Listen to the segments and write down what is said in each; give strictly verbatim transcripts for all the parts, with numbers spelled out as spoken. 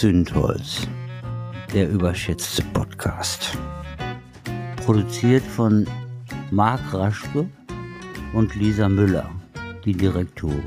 Zündholz, der überschätzte Podcast. Produziert von Marc Raschke und Lisa Müller, die Direktorin.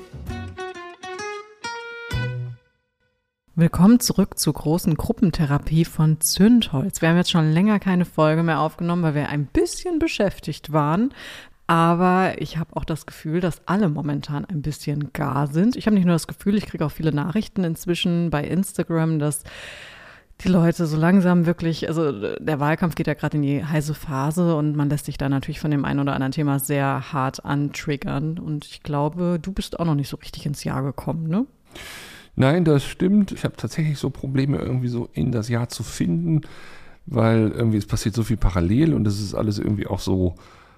Willkommen zurück zur großen Gruppentherapie von Zündholz. Wir haben jetzt schon länger keine Folge mehr aufgenommen, weil wir ein bisschen beschäftigt waren. Aber ich habe auch das Gefühl, dass alle momentan ein bisschen gar sind. Ich habe nicht nur das Gefühl, ich kriege auch viele Nachrichten inzwischen bei Instagram, dass die Leute so langsam wirklich, also der Wahlkampf geht ja gerade in die heiße Phase und man lässt sich da natürlich von dem einen oder anderen Thema sehr hart antriggern. Und ich glaube, du bist auch noch nicht so richtig ins Jahr gekommen, ne? Nein, das stimmt. Ich habe tatsächlich so Probleme, irgendwie so in das Jahr zu finden, weil irgendwie es passiert so viel parallel und es ist alles irgendwie auch so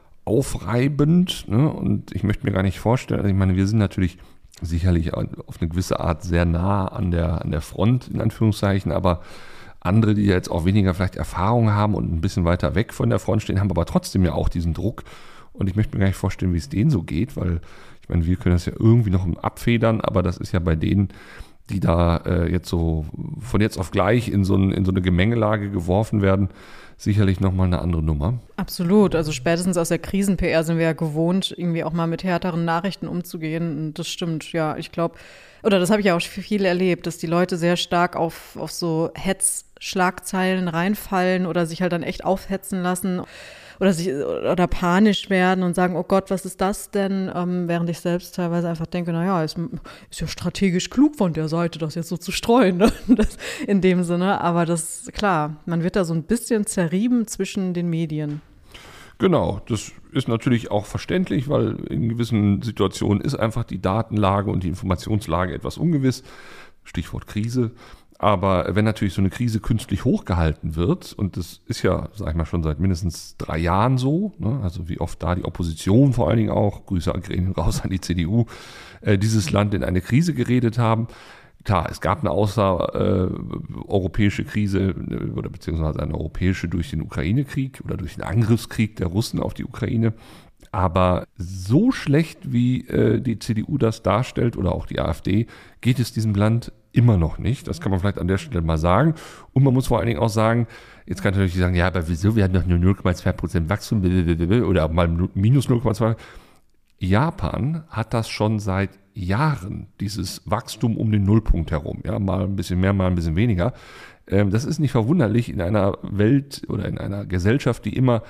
aufreibend, ne? Und ich möchte mir gar nicht vorstellen, also ich meine, wir sind natürlich sicherlich auf eine gewisse Art sehr nah an der, an der Front, in Anführungszeichen, aber andere, die jetzt auch weniger vielleicht Erfahrung haben und ein bisschen weiter weg von der Front stehen, haben aber trotzdem ja auch diesen Druck und ich möchte mir gar nicht vorstellen, wie es denen so geht, weil ich meine, wir können das ja irgendwie noch abfedern, aber das ist ja bei denen, die da äh, jetzt so von jetzt auf gleich in so, ein, in so eine Gemengelage geworfen werden, sicherlich nochmal eine andere Nummer. Absolut. Also spätestens aus der Krisen-P R sind wir ja gewohnt, irgendwie auch mal mit härteren Nachrichten umzugehen. Und das stimmt, ja. Ich glaube, oder das habe ich ja auch viel erlebt, dass die Leute sehr stark auf, auf so Hetzschlagzeilen reinfallen oder sich halt dann echt aufhetzen lassen oder sich oder panisch werden und sagen, oh Gott, was ist das denn? Ähm, während ich selbst teilweise einfach denke, naja, ist, ist ja strategisch klug von der Seite, das jetzt so zu streuen, ne? Das, in dem Sinne. Aber das, klar, man wird da so ein bisschen zerrieben zwischen den Medien. Genau, das ist natürlich auch verständlich, weil in gewissen Situationen ist einfach die Datenlage und die Informationslage etwas ungewiss. Stichwort Krise. Aber wenn natürlich so eine Krise künstlich hochgehalten wird, und das ist ja, sag ich mal, schon seit mindestens drei Jahren so, ne, also wie oft da die Opposition vor allen Dingen auch, Grüße an Gremien raus an die C D U, äh, dieses Land in eine Krise geredet haben. Klar, es gab eine außereuropäische äh, Krise oder beziehungsweise eine europäische durch den Ukraine-Krieg oder durch den Angriffskrieg der Russen auf die Ukraine. Aber so schlecht, wie äh, die C D U das darstellt oder auch die AfD, geht es diesem Land immer noch nicht. Das kann man vielleicht an der Stelle mal sagen. Und man muss vor allen Dingen auch sagen, jetzt kann natürlich sagen, ja, aber wieso, wir haben doch nur null Komma zwei Prozent Wachstum oder mal minus null Komma zwei. Japan hat das schon seit Jahren, dieses Wachstum um den Nullpunkt herum. Ja, mal ein bisschen mehr, mal ein bisschen weniger. Das ist nicht verwunderlich in einer Welt oder in einer Gesellschaft, die immer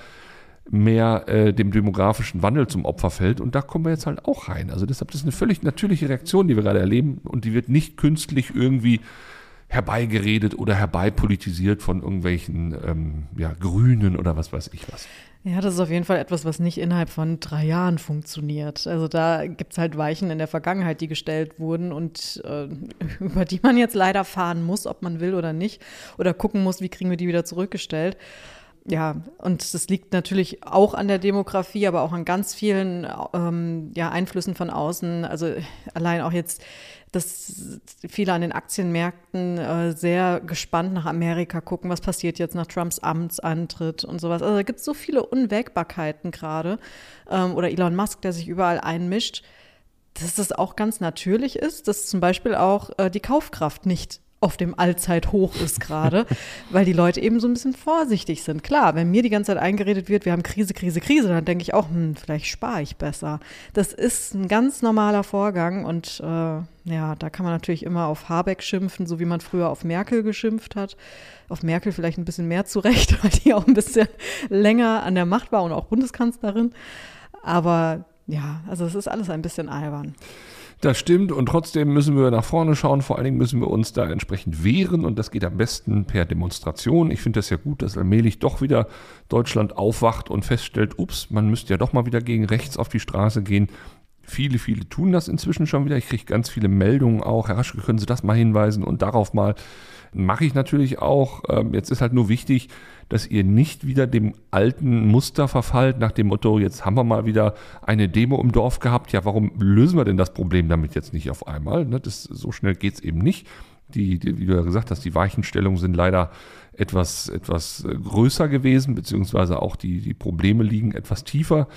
mehr äh, dem demografischen Wandel zum Opfer fällt. Und da kommen wir jetzt halt auch rein. Also deshalb ist das eine völlig natürliche Reaktion, die wir gerade erleben. Und die wird nicht künstlich irgendwie herbeigeredet oder herbeipolitisiert von irgendwelchen ähm, ja, Grünen oder was weiß ich was. Ja, das ist auf jeden Fall etwas, was nicht innerhalb von drei Jahren funktioniert. Also da gibt es halt Weichen in der Vergangenheit, die gestellt wurden und äh, über die man jetzt leider fahren muss, ob man will oder nicht. Oder gucken muss, wie kriegen wir die wieder zurückgestellt. Ja, und das liegt natürlich auch an der Demografie, aber auch an ganz vielen ähm, ja, Einflüssen von außen. Also allein auch jetzt, dass viele an den Aktienmärkten äh, sehr gespannt nach Amerika gucken, was passiert jetzt nach Trumps Amtsantritt und sowas. Also da gibt es so viele Unwägbarkeiten gerade. Ähm, oder Elon Musk, der sich überall einmischt, dass das auch ganz natürlich ist, dass zum Beispiel auch äh, die Kaufkraft nicht auf dem Allzeithoch ist gerade, weil die Leute eben so ein bisschen vorsichtig sind. Klar, wenn mir die ganze Zeit eingeredet wird, wir haben Krise, Krise, Krise, dann denke ich auch, hm, vielleicht spare ich besser. Das ist ein ganz normaler Vorgang und äh, ja, da kann man natürlich immer auf Habeck schimpfen, so wie man früher auf Merkel geschimpft hat. Auf Merkel vielleicht ein bisschen mehr zurecht, weil die auch ein bisschen länger an der Macht war und auch Bundeskanzlerin. Aber ja, also es ist alles ein bisschen albern. Das stimmt und trotzdem müssen wir nach vorne schauen, vor allen Dingen müssen wir uns da entsprechend wehren und das geht am besten per Demonstration. Ich finde das ja gut, dass allmählich doch wieder Deutschland aufwacht und feststellt, ups, man müsste ja doch mal wieder gegen rechts auf die Straße gehen. Viele, viele tun das inzwischen schon wieder. Ich kriege ganz viele Meldungen auch. Herr Raschke, können Sie das mal hinweisen und darauf mal mache ich natürlich auch. Jetzt ist halt nur wichtig, dass ihr nicht wieder dem alten Muster verfallt, nach dem Motto, jetzt haben wir mal wieder eine Demo im Dorf gehabt. Ja, warum lösen wir denn das Problem damit jetzt nicht auf einmal? Das, so schnell geht es eben nicht. Die, die, wie du ja gesagt hast, die Weichenstellungen sind leider etwas, etwas größer gewesen, beziehungsweise auch die, die Probleme liegen etwas tiefer.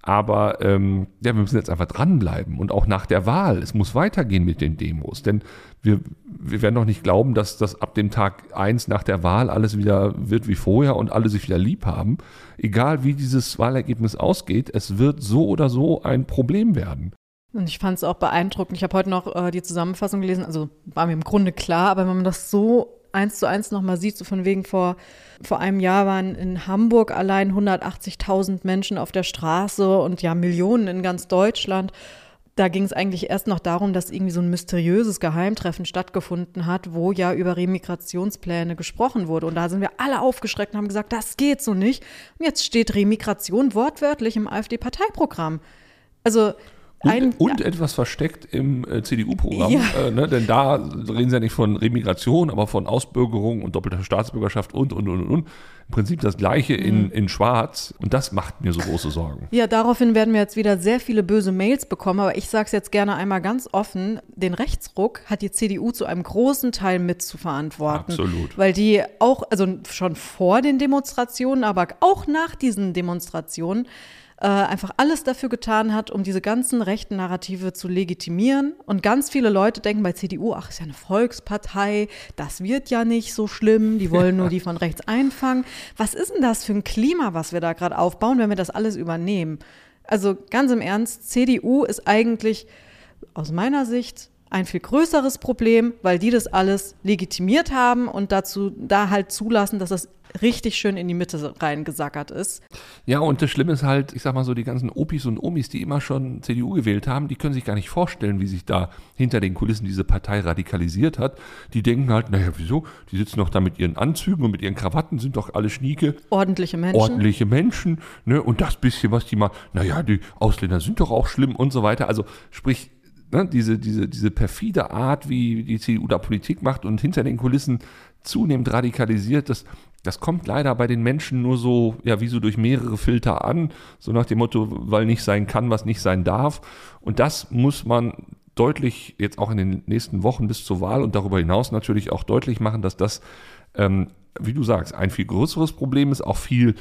Aber ähm, ja, wir müssen jetzt einfach dranbleiben und auch nach der Wahl. Es muss weitergehen mit den Demos, denn wir, wir werden doch nicht glauben, dass das ab dem Tag eins nach der Wahl alles wieder wird wie vorher und alle sich wieder lieb haben. Egal wie dieses Wahlergebnis ausgeht, es wird so oder so ein Problem werden. Und ich fand es auch beeindruckend. Ich habe heute noch äh, die Zusammenfassung gelesen, also war mir im Grunde klar, aber wenn man das so eins zu eins nochmal sieht, so von wegen vor, vor einem Jahr waren in Hamburg allein hundertachtzigtausend Menschen auf der Straße und ja Millionen in ganz Deutschland. Da ging es eigentlich erst noch darum, dass irgendwie so ein mysteriöses Geheimtreffen stattgefunden hat, wo ja über Remigrationspläne gesprochen wurde. Und da sind wir alle aufgeschreckt und haben gesagt, das geht so nicht. Und jetzt steht Remigration wortwörtlich im AfD-Parteiprogramm. Also Und, und etwas versteckt im äh, C D U-Programm, ja. äh, ne? Denn da reden sie ja nicht von Remigration, aber von Ausbürgerung und doppelter Staatsbürgerschaft und, und, und, und. Im Prinzip das Gleiche in, in Schwarz und das macht mir so große Sorgen. Ja, daraufhin werden wir jetzt wieder sehr viele böse Mails bekommen, aber ich sage es jetzt gerne einmal ganz offen, den Rechtsruck hat die C D U zu einem großen Teil mit zu verantworten. Absolut. Weil die auch, also schon vor den Demonstrationen, aber auch nach diesen Demonstrationen, einfach alles dafür getan hat, um diese ganzen rechten Narrative zu legitimieren. Und ganz viele Leute denken bei C D U, ach, ist ja eine Volkspartei, das wird ja nicht so schlimm, die wollen nur die von rechts einfangen. Was ist denn das für ein Klima, was wir da gerade aufbauen, wenn wir das alles übernehmen? Also ganz im Ernst, C D U ist eigentlich aus meiner Sicht ein viel größeres Problem, weil die das alles legitimiert haben und dazu da halt zulassen, dass das richtig schön in die Mitte reingesackert ist. Ja, und das Schlimme ist halt, ich sag mal so, die ganzen Opis und Omis, die immer schon C D U gewählt haben, die können sich gar nicht vorstellen, wie sich da hinter den Kulissen diese Partei radikalisiert hat. Die denken halt, naja, wieso? Die sitzen doch da mit ihren Anzügen und mit ihren Krawatten, sind doch alle Schnieke. Ordentliche Menschen. Ordentliche Menschen, ne? Und das bisschen, was die mal, naja, die Ausländer sind doch auch schlimm und so weiter. Also sprich, ne, diese, diese, diese perfide Art, wie die C D U da Politik macht und hinter den Kulissen zunehmend radikalisiert, das Das kommt leider bei den Menschen nur so, ja, wie so durch mehrere Filter an, so nach dem Motto, weil nicht sein kann, was nicht sein darf. Und das muss man deutlich jetzt auch in den nächsten Wochen bis zur Wahl und darüber hinaus natürlich auch deutlich machen, dass das, ähm, wie du sagst, ein viel größeres Problem ist, auch viel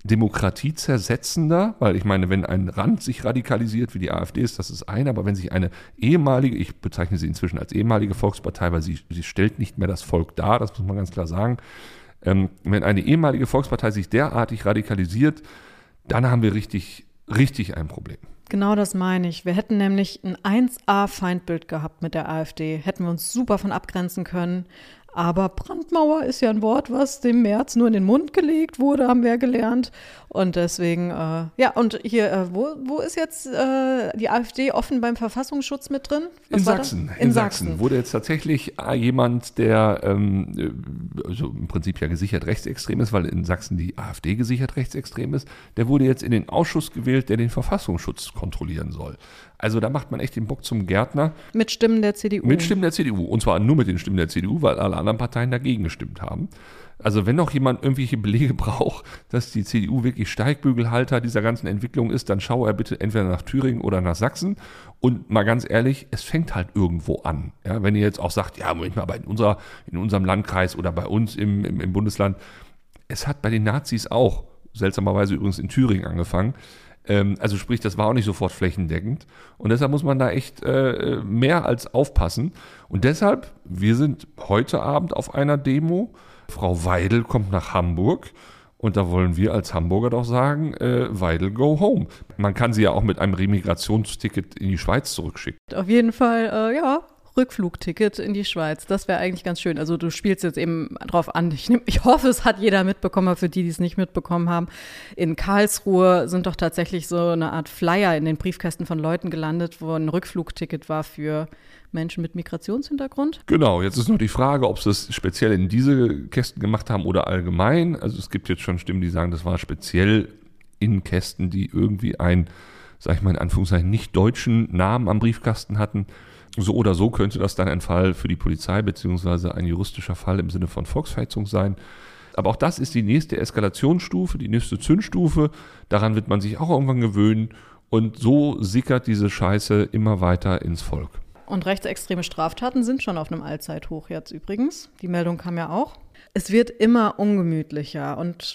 demokratiezersetzender, weil ich meine, wenn ein Rand sich radikalisiert, wie die AfD ist, das ist ein, aber wenn sich eine ehemalige, ich bezeichne sie inzwischen als ehemalige Volkspartei, weil sie, sie stellt nicht mehr das Volk dar, das muss man ganz klar sagen. Ähm, wenn eine ehemalige Volkspartei sich derartig radikalisiert, dann haben wir richtig, richtig ein Problem. Genau das meine ich. Wir hätten nämlich ein eins A Feindbild gehabt mit der AfD. Hätten wir uns super von abgrenzen können. Aber Brandmauer ist ja ein Wort, was dem Merz nur in den Mund gelegt wurde, haben wir gelernt. Und deswegen, äh, ja, und hier, äh, wo, wo ist jetzt äh, die AfD offen beim Verfassungsschutz mit drin? Was in war Sachsen. das? In, in Sachsen. Sachsen wurde jetzt tatsächlich jemand, der ähm, also im Prinzip ja gesichert rechtsextrem ist, weil in Sachsen die AfD gesichert rechtsextrem ist, der wurde jetzt in den Ausschuss gewählt, der den Verfassungsschutz kontrollieren soll. Also da macht man echt den Bock zum Gärtner. Mit Stimmen der C D U. Mit Stimmen der C D U. Und zwar nur mit den Stimmen der C D U, weil alle anderen Parteien dagegen gestimmt haben. Also wenn noch jemand irgendwelche Belege braucht, dass die C D U wirklich Steigbügelhalter dieser ganzen Entwicklung ist, dann schaue er bitte entweder nach Thüringen oder nach Sachsen. Und mal ganz ehrlich, es fängt halt irgendwo an. Ja, wenn ihr jetzt auch sagt, ja, Moment mal, bei unserer, in unserem Landkreis oder bei uns im, im, im Bundesland, es hat bei den Nazis auch, seltsamerweise übrigens in Thüringen angefangen. Also sprich, das war auch nicht sofort flächendeckend. Und deshalb muss man da echt äh, mehr als aufpassen. Und deshalb, wir sind heute Abend auf einer Demo. Frau Weidel kommt nach Hamburg. Und da wollen wir als Hamburger doch sagen, äh, Weidel, go home. Man kann sie ja auch mit einem Remigrationsticket in die Schweiz zurückschicken. Auf jeden Fall, äh, ja. Rückflugticket in die Schweiz, das wäre eigentlich ganz schön. Also du spielst jetzt eben drauf an. Ich, nehm, ich hoffe, es hat jeder mitbekommen, aber für die, die es nicht mitbekommen haben, in Karlsruhe sind doch tatsächlich so eine Art Flyer in den Briefkästen von Leuten gelandet, wo ein Rückflugticket war für Menschen mit Migrationshintergrund. Genau, jetzt ist nur die Frage, ob sie es speziell in diese Kästen gemacht haben oder allgemein. Also es gibt jetzt schon Stimmen, die sagen, das war speziell in Kästen, die irgendwie einen, sag ich mal in Anführungszeichen, nicht deutschen Namen am Briefkasten hatten. So oder so könnte das dann ein Fall für die Polizei beziehungsweise ein juristischer Fall im Sinne von Volksverhetzung sein. Aber auch das ist die nächste Eskalationsstufe, die nächste Zündstufe. Daran wird man sich auch irgendwann gewöhnen. Und so sickert diese Scheiße immer weiter ins Volk. Und rechtsextreme Straftaten sind schon auf einem Allzeithoch jetzt übrigens. Die Meldung kam ja auch. Es wird immer ungemütlicher und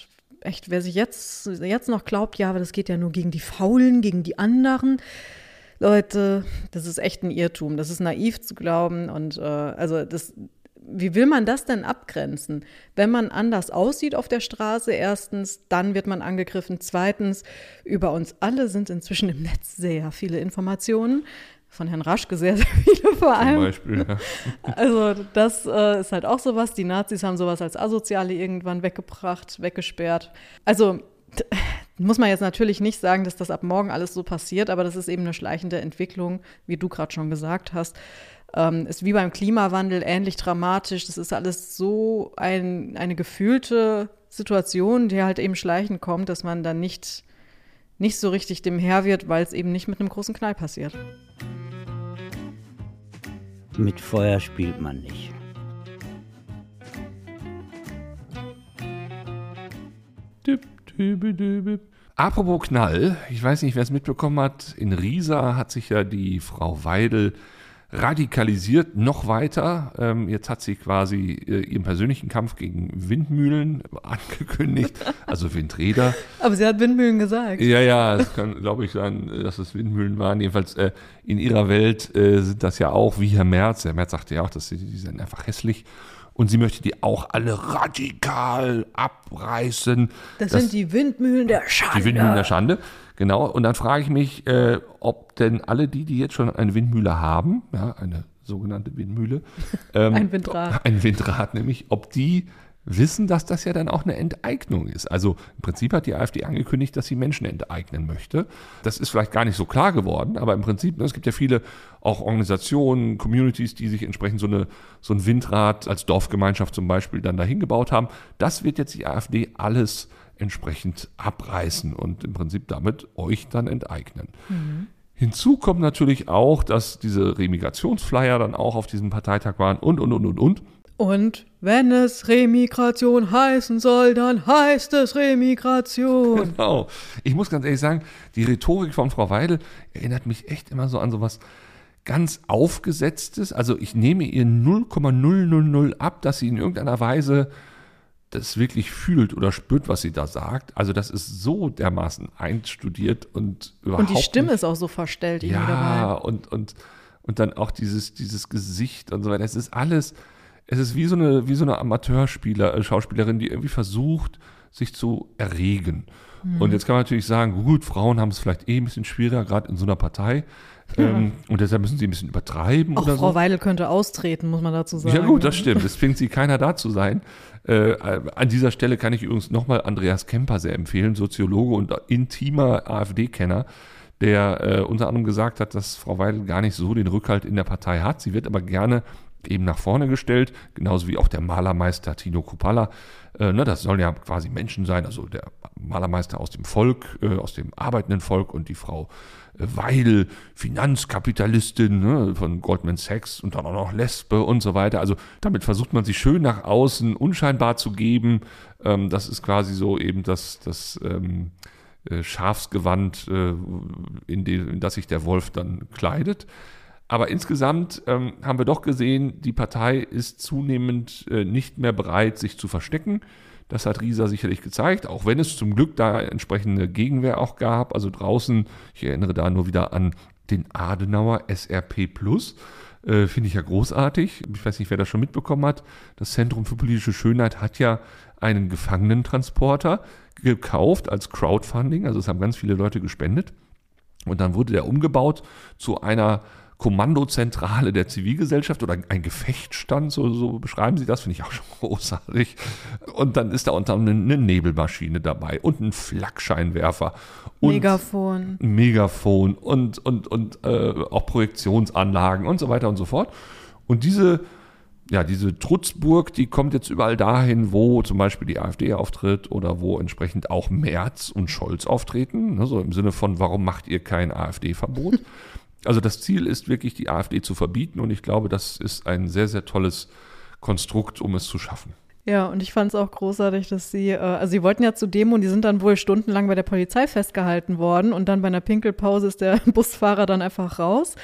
echt, wer sich jetzt, jetzt noch glaubt, ja, aber das geht ja nur gegen die Faulen, gegen die anderen. Leute, das ist echt ein Irrtum. Das ist naiv zu glauben. Und äh, also das, wie will man das denn abgrenzen? Wenn man anders aussieht auf der Straße, erstens, dann wird man angegriffen. Zweitens, über uns alle sind inzwischen im Netz sehr viele Informationen. Von Herrn Raschke sehr, sehr viele vor allem. Zum Beispiel, ja. Also das äh, ist halt auch sowas. Die Nazis haben sowas als Asoziale irgendwann weggebracht, weggesperrt. Also t- muss man jetzt natürlich nicht sagen, dass das ab morgen alles so passiert, aber das ist eben eine schleichende Entwicklung, wie du gerade schon gesagt hast. Ähm, ist wie beim Klimawandel ähnlich dramatisch. Das ist alles so ein, eine gefühlte Situation, die halt eben schleichend kommt, dass man dann nicht, nicht so richtig dem Herr wird, weil es eben nicht mit einem großen Knall passiert. Mit Feuer spielt man nicht. Apropos Knall, ich weiß nicht, wer es mitbekommen hat, in Riesa hat sich ja die Frau Weidel radikalisiert, noch weiter. Ähm, jetzt hat sie quasi äh, ihren persönlichen Kampf gegen Windmühlen angekündigt, also Windräder. Aber sie hat Windmühlen gesagt. Ja, ja, es kann, glaube ich, sein, dass es Windmühlen waren. Jedenfalls äh, in ihrer Welt äh, sind das ja auch wie Herr Merz. Herr Merz sagte ja auch, dass sie, die sind einfach hässlich. Und sie möchte die auch alle radikal abreißen. Das, das sind die Windmühlen der Schande. Die Windmühlen der Schande, genau. Und dann frage ich mich, äh, ob denn alle die, die jetzt schon eine Windmühle haben, ja, eine sogenannte Windmühle. Ähm, ein Windrad. Ein Windrad nämlich, ob die wissen, dass das ja dann auch eine Enteignung ist. Also im Prinzip hat die AfD angekündigt, dass sie Menschen enteignen möchte. Das ist vielleicht gar nicht so klar geworden, aber im Prinzip, ne, es gibt ja viele auch Organisationen, Communities, die sich entsprechend so, eine, so ein Windrad als Dorfgemeinschaft zum Beispiel dann dahin gebaut haben. Das wird jetzt die AfD alles entsprechend abreißen und im Prinzip damit euch dann enteignen. Mhm. Hinzu kommt natürlich auch, dass diese Remigrationsflyer dann auch auf diesem Parteitag waren und, und, und, und, und. Und wenn es Remigration heißen soll, dann heißt es Remigration. Genau. Ich muss ganz ehrlich sagen, die Rhetorik von Frau Weidel erinnert mich echt immer so an sowas ganz Aufgesetztes. Also ich nehme ihr null Komma null null null ab, dass sie in irgendeiner Weise das wirklich fühlt oder spürt, was sie da sagt. Also das ist so dermaßen einstudiert und überhaupt Und die Stimme nicht, ist auch so verstellt. Ja, dabei. und, und, und dann auch dieses, dieses Gesicht und so weiter. Es ist alles... Es ist wie so eine, wie so eine Amateurspieler, äh, Schauspielerin, die irgendwie versucht, sich zu erregen. Mhm. Und jetzt kann man natürlich sagen, gut, Frauen haben es vielleicht eh ein bisschen schwieriger, gerade in so einer Partei. Ja. Ähm, und deshalb müssen sie ein bisschen übertreiben auch oder Frau so. Weidel könnte austreten, muss man dazu sagen. Ja gut, das stimmt. Es zwingt sie keiner da zu sein. Äh, an dieser Stelle kann ich übrigens nochmal Andreas Kemper sehr empfehlen, Soziologe und intimer AfD-Kenner, der äh, unter anderem gesagt hat, dass Frau Weidel gar nicht so den Rückhalt in der Partei hat. Sie wird aber gerne eben nach vorne gestellt, genauso wie auch der Malermeister Tino Kruppalla. Äh, ne, das sollen ja quasi Menschen sein, also der Malermeister aus dem Volk, äh, aus dem arbeitenden Volk und die Frau äh, Weidel, Finanzkapitalistin, ne, von Goldman Sachs und dann auch noch Lesbe und so weiter. Also damit versucht man sich schön nach außen unscheinbar zu geben. Ähm, das ist quasi so eben das, das ähm, äh, Schafsgewand, äh, in, den, in das sich der Wolf dann kleidet. Aber insgesamt ähm, haben wir doch gesehen, die Partei ist zunehmend äh, nicht mehr bereit, sich zu verstecken. Das hat Riesa sicherlich gezeigt, auch wenn es zum Glück da entsprechende Gegenwehr auch gab. Also draußen, ich erinnere da nur wieder an den Adenauer S R P Plus, äh, finde ich ja großartig. Ich weiß nicht, wer das schon mitbekommen hat. Das Zentrum für politische Schönheit hat ja einen Gefangenentransporter gekauft als Crowdfunding. Also es haben ganz viele Leute gespendet. Und dann wurde der umgebaut zu einer Kommandozentrale der Zivilgesellschaft oder ein Gefechtsstand, so, so beschreiben sie das, finde ich auch schon großartig. Und dann ist da unter anderem eine Nebelmaschine dabei und ein Flakscheinwerfer. Und Megafon. Ein Megafon und, und, und äh, auch Projektionsanlagen und so weiter und so fort. Und diese, ja, diese Trutzburg, die kommt jetzt überall dahin, wo zum Beispiel die AfD auftritt oder wo entsprechend auch Merz und Scholz auftreten. Ne, so im Sinne von, warum macht ihr kein AfD-Verbot? Also das Ziel ist wirklich, die AfD zu verbieten und ich glaube, das ist ein sehr, sehr tolles Konstrukt, um es zu schaffen. Ja, und ich fand es auch großartig, dass sie, äh, also sie wollten ja zur Demo und die sind dann wohl stundenlang bei der Polizei festgehalten worden und dann bei einer Pinkelpause ist der Busfahrer dann einfach raus.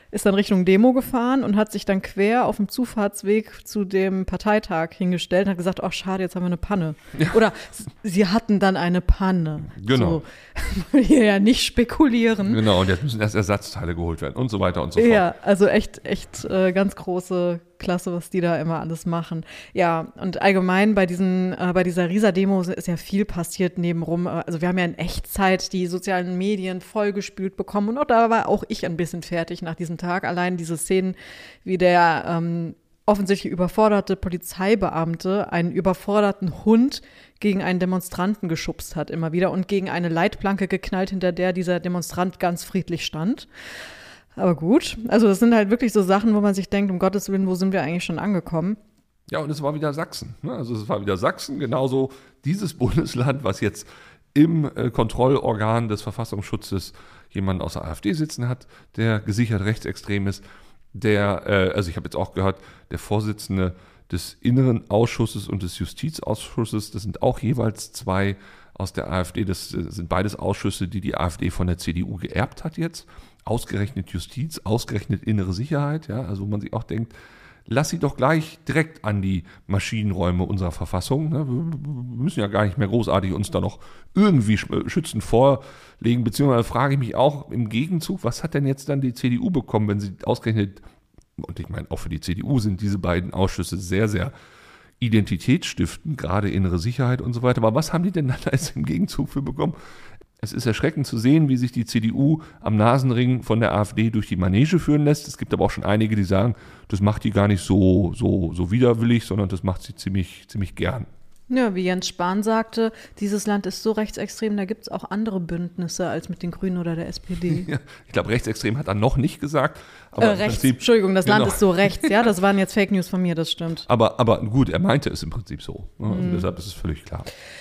ist dann Richtung Demo gefahren und hat sich dann quer auf dem Zufahrtsweg zu dem Parteitag hingestellt und hat gesagt, ach schade, jetzt haben wir eine Panne. Ja. Oder sie hatten dann eine Panne. Genau. So, hier ja nicht spekulieren. Genau, und jetzt müssen erst Ersatzteile geholt werden und so weiter und so fort. Ja, also echt, echt äh, ganz große Klasse, was die da immer alles machen. Ja, und allgemein bei diesen, äh, bei dieser Riesa-Demo ist ja viel passiert nebenrum. Also wir haben ja in Echtzeit die sozialen Medien vollgespült bekommen und auch da war auch ich ein bisschen fertig nach diesem Tag. Allein diese Szenen, wie der ähm, offensichtlich überforderte Polizeibeamte einen überforderten Hund gegen einen Demonstranten geschubst hat immer wieder und gegen eine Leitplanke geknallt, hinter der dieser Demonstrant ganz friedlich stand. Aber gut, also das sind halt wirklich so Sachen, wo man sich denkt, um Gottes Willen, wo sind wir eigentlich schon angekommen? Ja, und es war wieder Sachsen. Ne? Also es war wieder Sachsen, genauso dieses Bundesland, was jetzt im äh, Kontrollorgan des Verfassungsschutzes jemanden aus der AfD sitzen hat, der gesichert rechtsextrem ist, der, äh, also ich habe jetzt auch gehört, der Vorsitzende des Inneren Ausschusses und des Justizausschusses, das sind auch jeweils zwei aus der AfD, das sind beides Ausschüsse, die die AfD von der C D U geerbt hat jetzt. Ausgerechnet Justiz, ausgerechnet innere Sicherheit, ja, also wo man sich auch denkt, lass sie doch gleich direkt an die Maschinenräume unserer Verfassung. Ne? Wir müssen ja gar nicht mehr großartig uns da noch irgendwie schützend vorlegen, beziehungsweise frage ich mich auch im Gegenzug, was hat denn jetzt dann die C D U bekommen, wenn sie ausgerechnet, und ich meine auch für die C D U sind diese beiden Ausschüsse sehr, sehr identitätsstiftend, gerade innere Sicherheit und so weiter, aber was haben die denn dann jetzt im Gegenzug für bekommen? Es ist erschreckend zu sehen, wie sich die C D U am Nasenring von der AfD durch die Manege führen lässt. Es gibt aber auch schon einige, die sagen, das macht die gar nicht so, so, so widerwillig, sondern das macht sie ziemlich, ziemlich gern. Ja, wie Jens Spahn sagte, dieses Land ist so rechtsextrem, da gibt es auch andere Bündnisse als mit den Grünen oder der S P D. Ja, ich glaube, rechtsextrem hat er noch nicht gesagt. Aber äh, rechts, Prinzip, Entschuldigung, das genau. Land ist so rechts, ja, das waren jetzt Fake News von mir, das stimmt. Aber, aber gut, er meinte es im Prinzip so. Also mhm. Deshalb ist es völlig klar.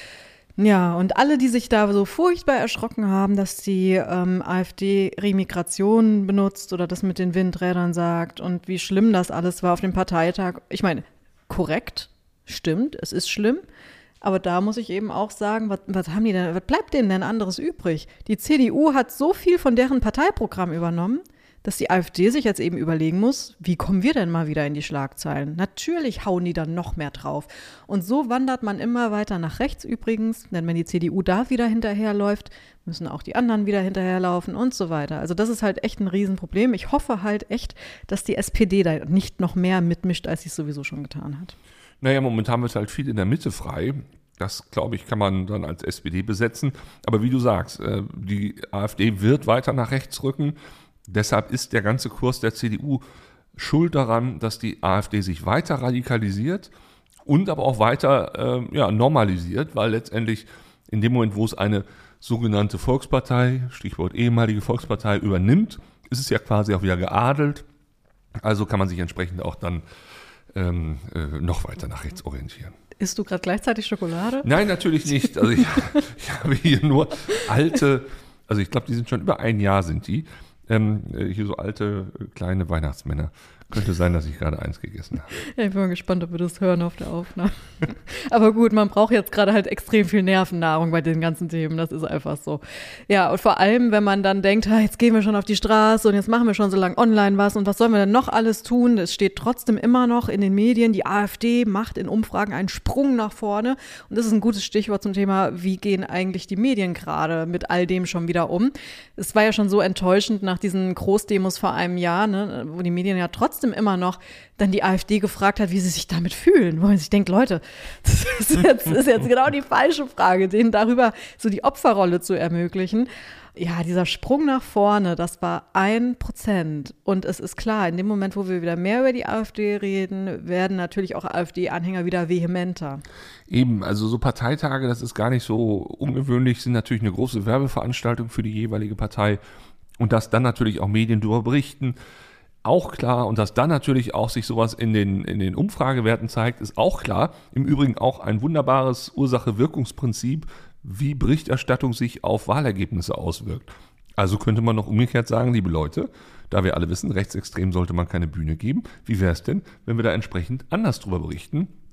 Ja, und alle, die sich da so furchtbar erschrocken haben, dass die ähm, AfD Remigration benutzt oder das mit den Windrädern sagt und wie schlimm das alles war auf dem Parteitag. Ich meine, korrekt, stimmt, es ist schlimm. Aber da muss ich eben auch sagen, was, was haben die denn, was bleibt denen denn anderes übrig? Die C D U hat so viel von deren Parteiprogramm übernommen, dass die AfD sich jetzt eben überlegen muss, wie kommen wir denn mal wieder in die Schlagzeilen? Natürlich hauen die dann noch mehr drauf. Und so wandert man immer weiter nach rechts übrigens, denn wenn die C D U da wieder hinterherläuft, müssen auch die anderen wieder hinterherlaufen und so weiter. Also das ist halt echt ein Riesenproblem. Ich hoffe halt echt, dass die S P D da nicht noch mehr mitmischt, als sie es sowieso schon getan hat. Naja, momentan wird halt viel in der Mitte frei. Das, glaube ich, kann man dann als S P D besetzen. Aber wie du sagst, die AfD wird weiter nach rechts rücken. Deshalb ist der ganze Kurs der C D U schuld daran, dass die AfD sich weiter radikalisiert und aber auch weiter äh, ja, normalisiert, weil letztendlich in dem Moment, wo es eine sogenannte Volkspartei, Stichwort ehemalige Volkspartei, übernimmt, ist es ja quasi auch wieder geadelt. Also kann man sich entsprechend auch dann ähm, äh, noch weiter nach rechts orientieren. Isst du gerade gleichzeitig Schokolade? Nein, natürlich nicht. Also ich, ich habe hier nur alte, also ich glaube, die sind schon über ein Jahr sind die. Ähm, hier so alte, kleine Weihnachtsmänner. Könnte sein, dass ich gerade eins gegessen habe. Ja, ich bin mal gespannt, ob wir das hören auf der Aufnahme. Aber gut, man braucht jetzt gerade halt extrem viel Nervennahrung bei den ganzen Themen. Das ist einfach so. Ja, und vor allem, wenn man dann denkt, jetzt gehen wir schon auf die Straße und jetzt machen wir schon so lange online was und was sollen wir denn noch alles tun? Es steht trotzdem immer noch in den Medien, die AfD macht in Umfragen einen Sprung nach vorne. Und das ist ein gutes Stichwort zum Thema, wie gehen eigentlich die Medien gerade mit all dem schon wieder um? Es war ja schon so enttäuschend nach diesen Großdemos vor einem Jahr, ne, wo die Medien ja trotzdem immer noch dann die AfD gefragt hat, wie sie sich damit fühlen. Wo man sich denkt, Leute, das ist jetzt, ist jetzt genau die falsche Frage, denen darüber so die Opferrolle zu ermöglichen. Ja, dieser Sprung nach vorne, das war ein Prozent. Und es ist klar, in dem Moment, wo wir wieder mehr über die AfD reden, werden natürlich auch AfD-Anhänger wieder vehementer. Eben, also so Parteitage, das ist gar nicht so ungewöhnlich, sind natürlich eine große Werbeveranstaltung für die jeweilige Partei. Und dass dann natürlich auch Medien darüber berichten, auch klar, und dass dann natürlich auch sich sowas in den, in den Umfragewerten zeigt, ist auch klar. Im Übrigen auch ein wunderbares Ursache-Wirkungsprinzip, wie Berichterstattung sich auf Wahlergebnisse auswirkt. Also könnte man noch umgekehrt sagen, liebe Leute, da wir alle wissen, rechtsextrem sollte man keine Bühne geben, wie wäre es denn, wenn wir da entsprechend anders drüber berichten?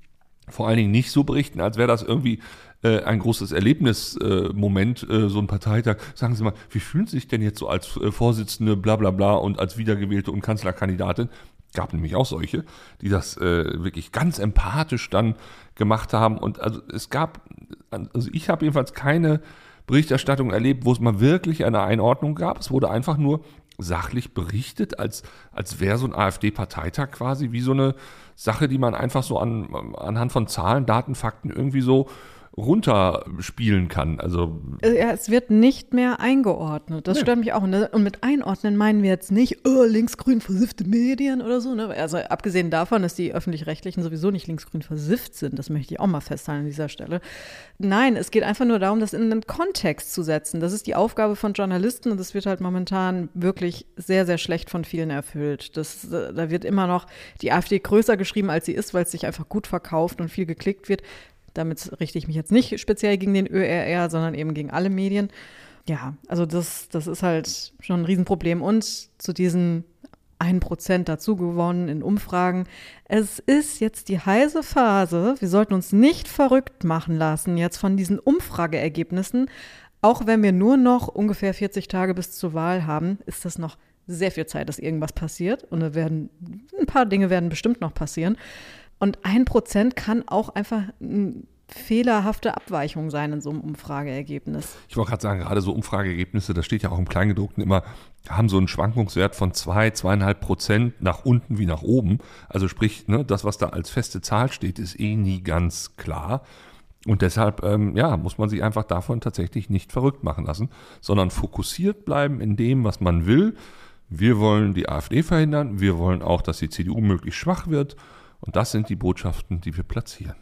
vor allen Dingen nicht so berichten, als wäre das irgendwie äh, ein großes Erlebnismoment, äh, äh, so ein Parteitag. Sagen Sie mal, wie fühlen Sie sich denn jetzt so als äh, Vorsitzende, bla bla bla und als Wiedergewählte und Kanzlerkandidatin? Gab nämlich auch solche, die das äh, wirklich ganz empathisch dann gemacht haben. Und also es gab, also ich habe jedenfalls keine Berichterstattung erlebt, wo es mal wirklich eine Einordnung gab. Es wurde einfach nur sachlich berichtet, als, als wäre so ein AfD-Parteitag quasi wie so eine Sache, die man einfach so an, anhand von Zahlen, Daten, Fakten irgendwie so runterspielen kann. Also ja, es wird nicht mehr eingeordnet. Das ja. stört mich auch. Ne? Und mit einordnen meinen wir jetzt nicht oh, linksgrün versiffte Medien oder so. Ne? Also abgesehen davon, dass die Öffentlich-Rechtlichen sowieso nicht linksgrün versifft sind. Das möchte ich auch mal festhalten an dieser Stelle. Nein, es geht einfach nur darum, das in einen Kontext zu setzen. Das ist die Aufgabe von Journalisten und das wird halt momentan wirklich sehr, sehr schlecht von vielen erfüllt. Das, da wird immer noch die AfD größer geschrieben, als sie ist, weil es sich einfach gut verkauft und viel geklickt wird. Damit richte ich mich jetzt nicht speziell gegen den Ö R R, sondern eben gegen alle Medien. Ja, also das, das ist halt schon ein Riesenproblem. Und zu diesen ein Prozent dazu gewonnen in Umfragen. Es ist jetzt die heiße Phase. Wir sollten uns nicht verrückt machen lassen jetzt von diesen Umfrageergebnissen. Auch wenn wir nur noch ungefähr vierzig Tage bis zur Wahl haben, ist das noch sehr viel Zeit, dass irgendwas passiert. Und da werden, ein paar Dinge werden bestimmt noch passieren. Und ein Prozent kann auch einfach eine fehlerhafte Abweichung sein in so einem Umfrageergebnis. Ich wollte gerade sagen, gerade so Umfrageergebnisse, das steht ja auch im Kleingedruckten immer, haben so einen Schwankungswert von zwei, zweieinhalb Prozent nach unten wie nach oben. Also sprich, ne, das, was da als feste Zahl steht, ist eh nie ganz klar. Und deshalb, ähm, ja, muss man sich einfach davon tatsächlich nicht verrückt machen lassen, sondern fokussiert bleiben in dem, was man will. Wir wollen die AfD verhindern, wir wollen auch, dass die C D U möglichst schwach wird. Und das sind die Botschaften, die wir platzieren.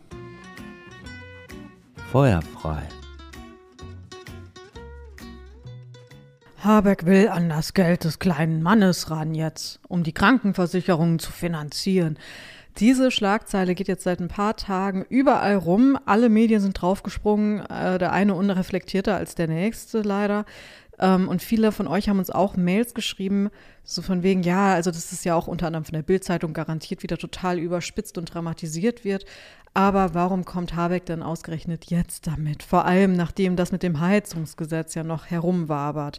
Feuerfrei. Habeck will an das Geld des kleinen Mannes ran jetzt, um die Krankenversicherungen zu finanzieren. Diese Schlagzeile geht jetzt seit ein paar Tagen überall rum. Alle Medien sind draufgesprungen, äh, der eine unreflektierter als der nächste leider. Ähm, und viele von euch haben uns auch Mails geschrieben, so von wegen, ja, also das ist ja auch unter anderem von der Bild-Zeitung garantiert wieder total überspitzt und dramatisiert wird. Aber warum kommt Habeck denn ausgerechnet jetzt damit? Vor allem, nachdem das mit dem Heizungsgesetz ja noch herumwabert.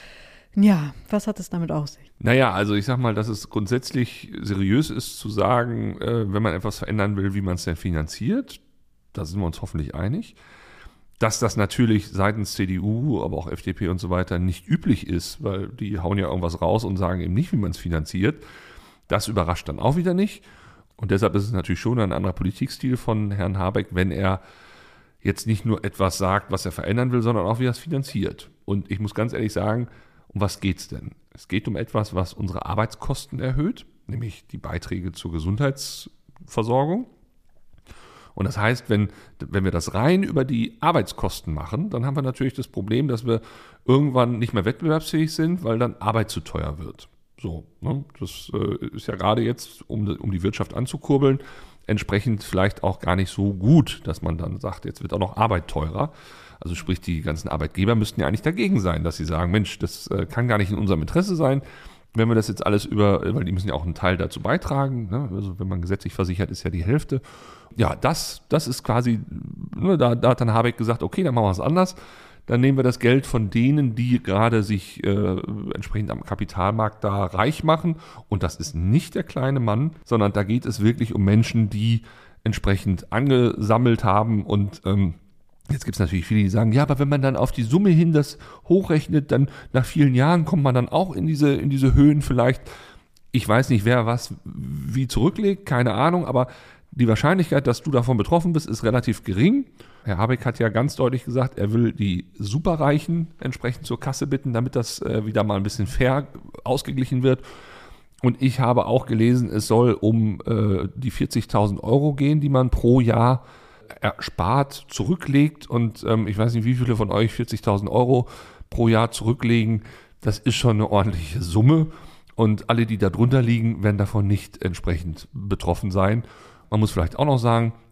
Ja, was hat es damit auf sich? Naja, also ich sag mal, dass es grundsätzlich seriös ist zu sagen, äh, wenn man etwas verändern will, wie man es denn finanziert. Da sind wir uns hoffentlich einig. Dass das natürlich seitens C D U, aber auch F D P und so weiter nicht üblich ist, weil die hauen ja irgendwas raus und sagen eben nicht, wie man es finanziert. Das überrascht dann auch wieder nicht. Und deshalb ist es natürlich schon ein anderer Politikstil von Herrn Habeck, wenn er jetzt nicht nur etwas sagt, was er verändern will, sondern auch, wie er es finanziert. Und ich muss ganz ehrlich sagen, um was geht's denn? Es geht um etwas, was unsere Arbeitskosten erhöht, nämlich die Beiträge zur Gesundheitsversorgung. Und das heißt, wenn, wenn wir das rein über die Arbeitskosten machen, dann haben wir natürlich das Problem, dass wir irgendwann nicht mehr wettbewerbsfähig sind, weil dann Arbeit zu teuer wird. So, ne? Das äh, ist ja gerade jetzt, um, um die Wirtschaft anzukurbeln, entsprechend vielleicht auch gar nicht so gut, dass man dann sagt, jetzt wird auch noch Arbeit teurer. Also sprich, die ganzen Arbeitgeber müssten ja eigentlich dagegen sein, dass sie sagen, Mensch, das äh, kann gar nicht in unserem Interesse sein, wenn wir das jetzt alles über, weil die müssen ja auch einen Teil dazu beitragen, ne? Also wenn man gesetzlich versichert ist, ja die Hälfte. Ja, das, das ist quasi, ne, da, da hat dann Habeck gesagt, okay, dann machen wir es anders. Dann nehmen wir das Geld von denen, die gerade sich äh, entsprechend am Kapitalmarkt da reich machen. Und das ist nicht der kleine Mann, sondern da geht es wirklich um Menschen, die entsprechend angesammelt haben. Und ähm, jetzt gibt es natürlich viele, die sagen, ja, aber wenn man dann auf die Summe hin das hochrechnet, dann nach vielen Jahren kommt man dann auch in diese, in diese Höhen vielleicht. Ich weiß nicht, wer was wie zurücklegt, keine Ahnung, aber die Wahrscheinlichkeit, dass du davon betroffen bist, ist relativ gering. Herr Habeck hat ja ganz deutlich gesagt, er will die Superreichen entsprechend zur Kasse bitten, damit das äh, wieder mal ein bisschen fair ausgeglichen wird. Und ich habe auch gelesen, es soll um äh, die vierzigtausend Euro gehen, die man pro Jahr erspart, zurücklegt. Und ähm, ich weiß nicht, wie viele von euch vierzigtausend Euro pro Jahr zurücklegen. Das ist schon eine ordentliche Summe. Und alle, die da drunter liegen, werden davon nicht entsprechend betroffen sein. Man muss vielleicht auch noch sagen,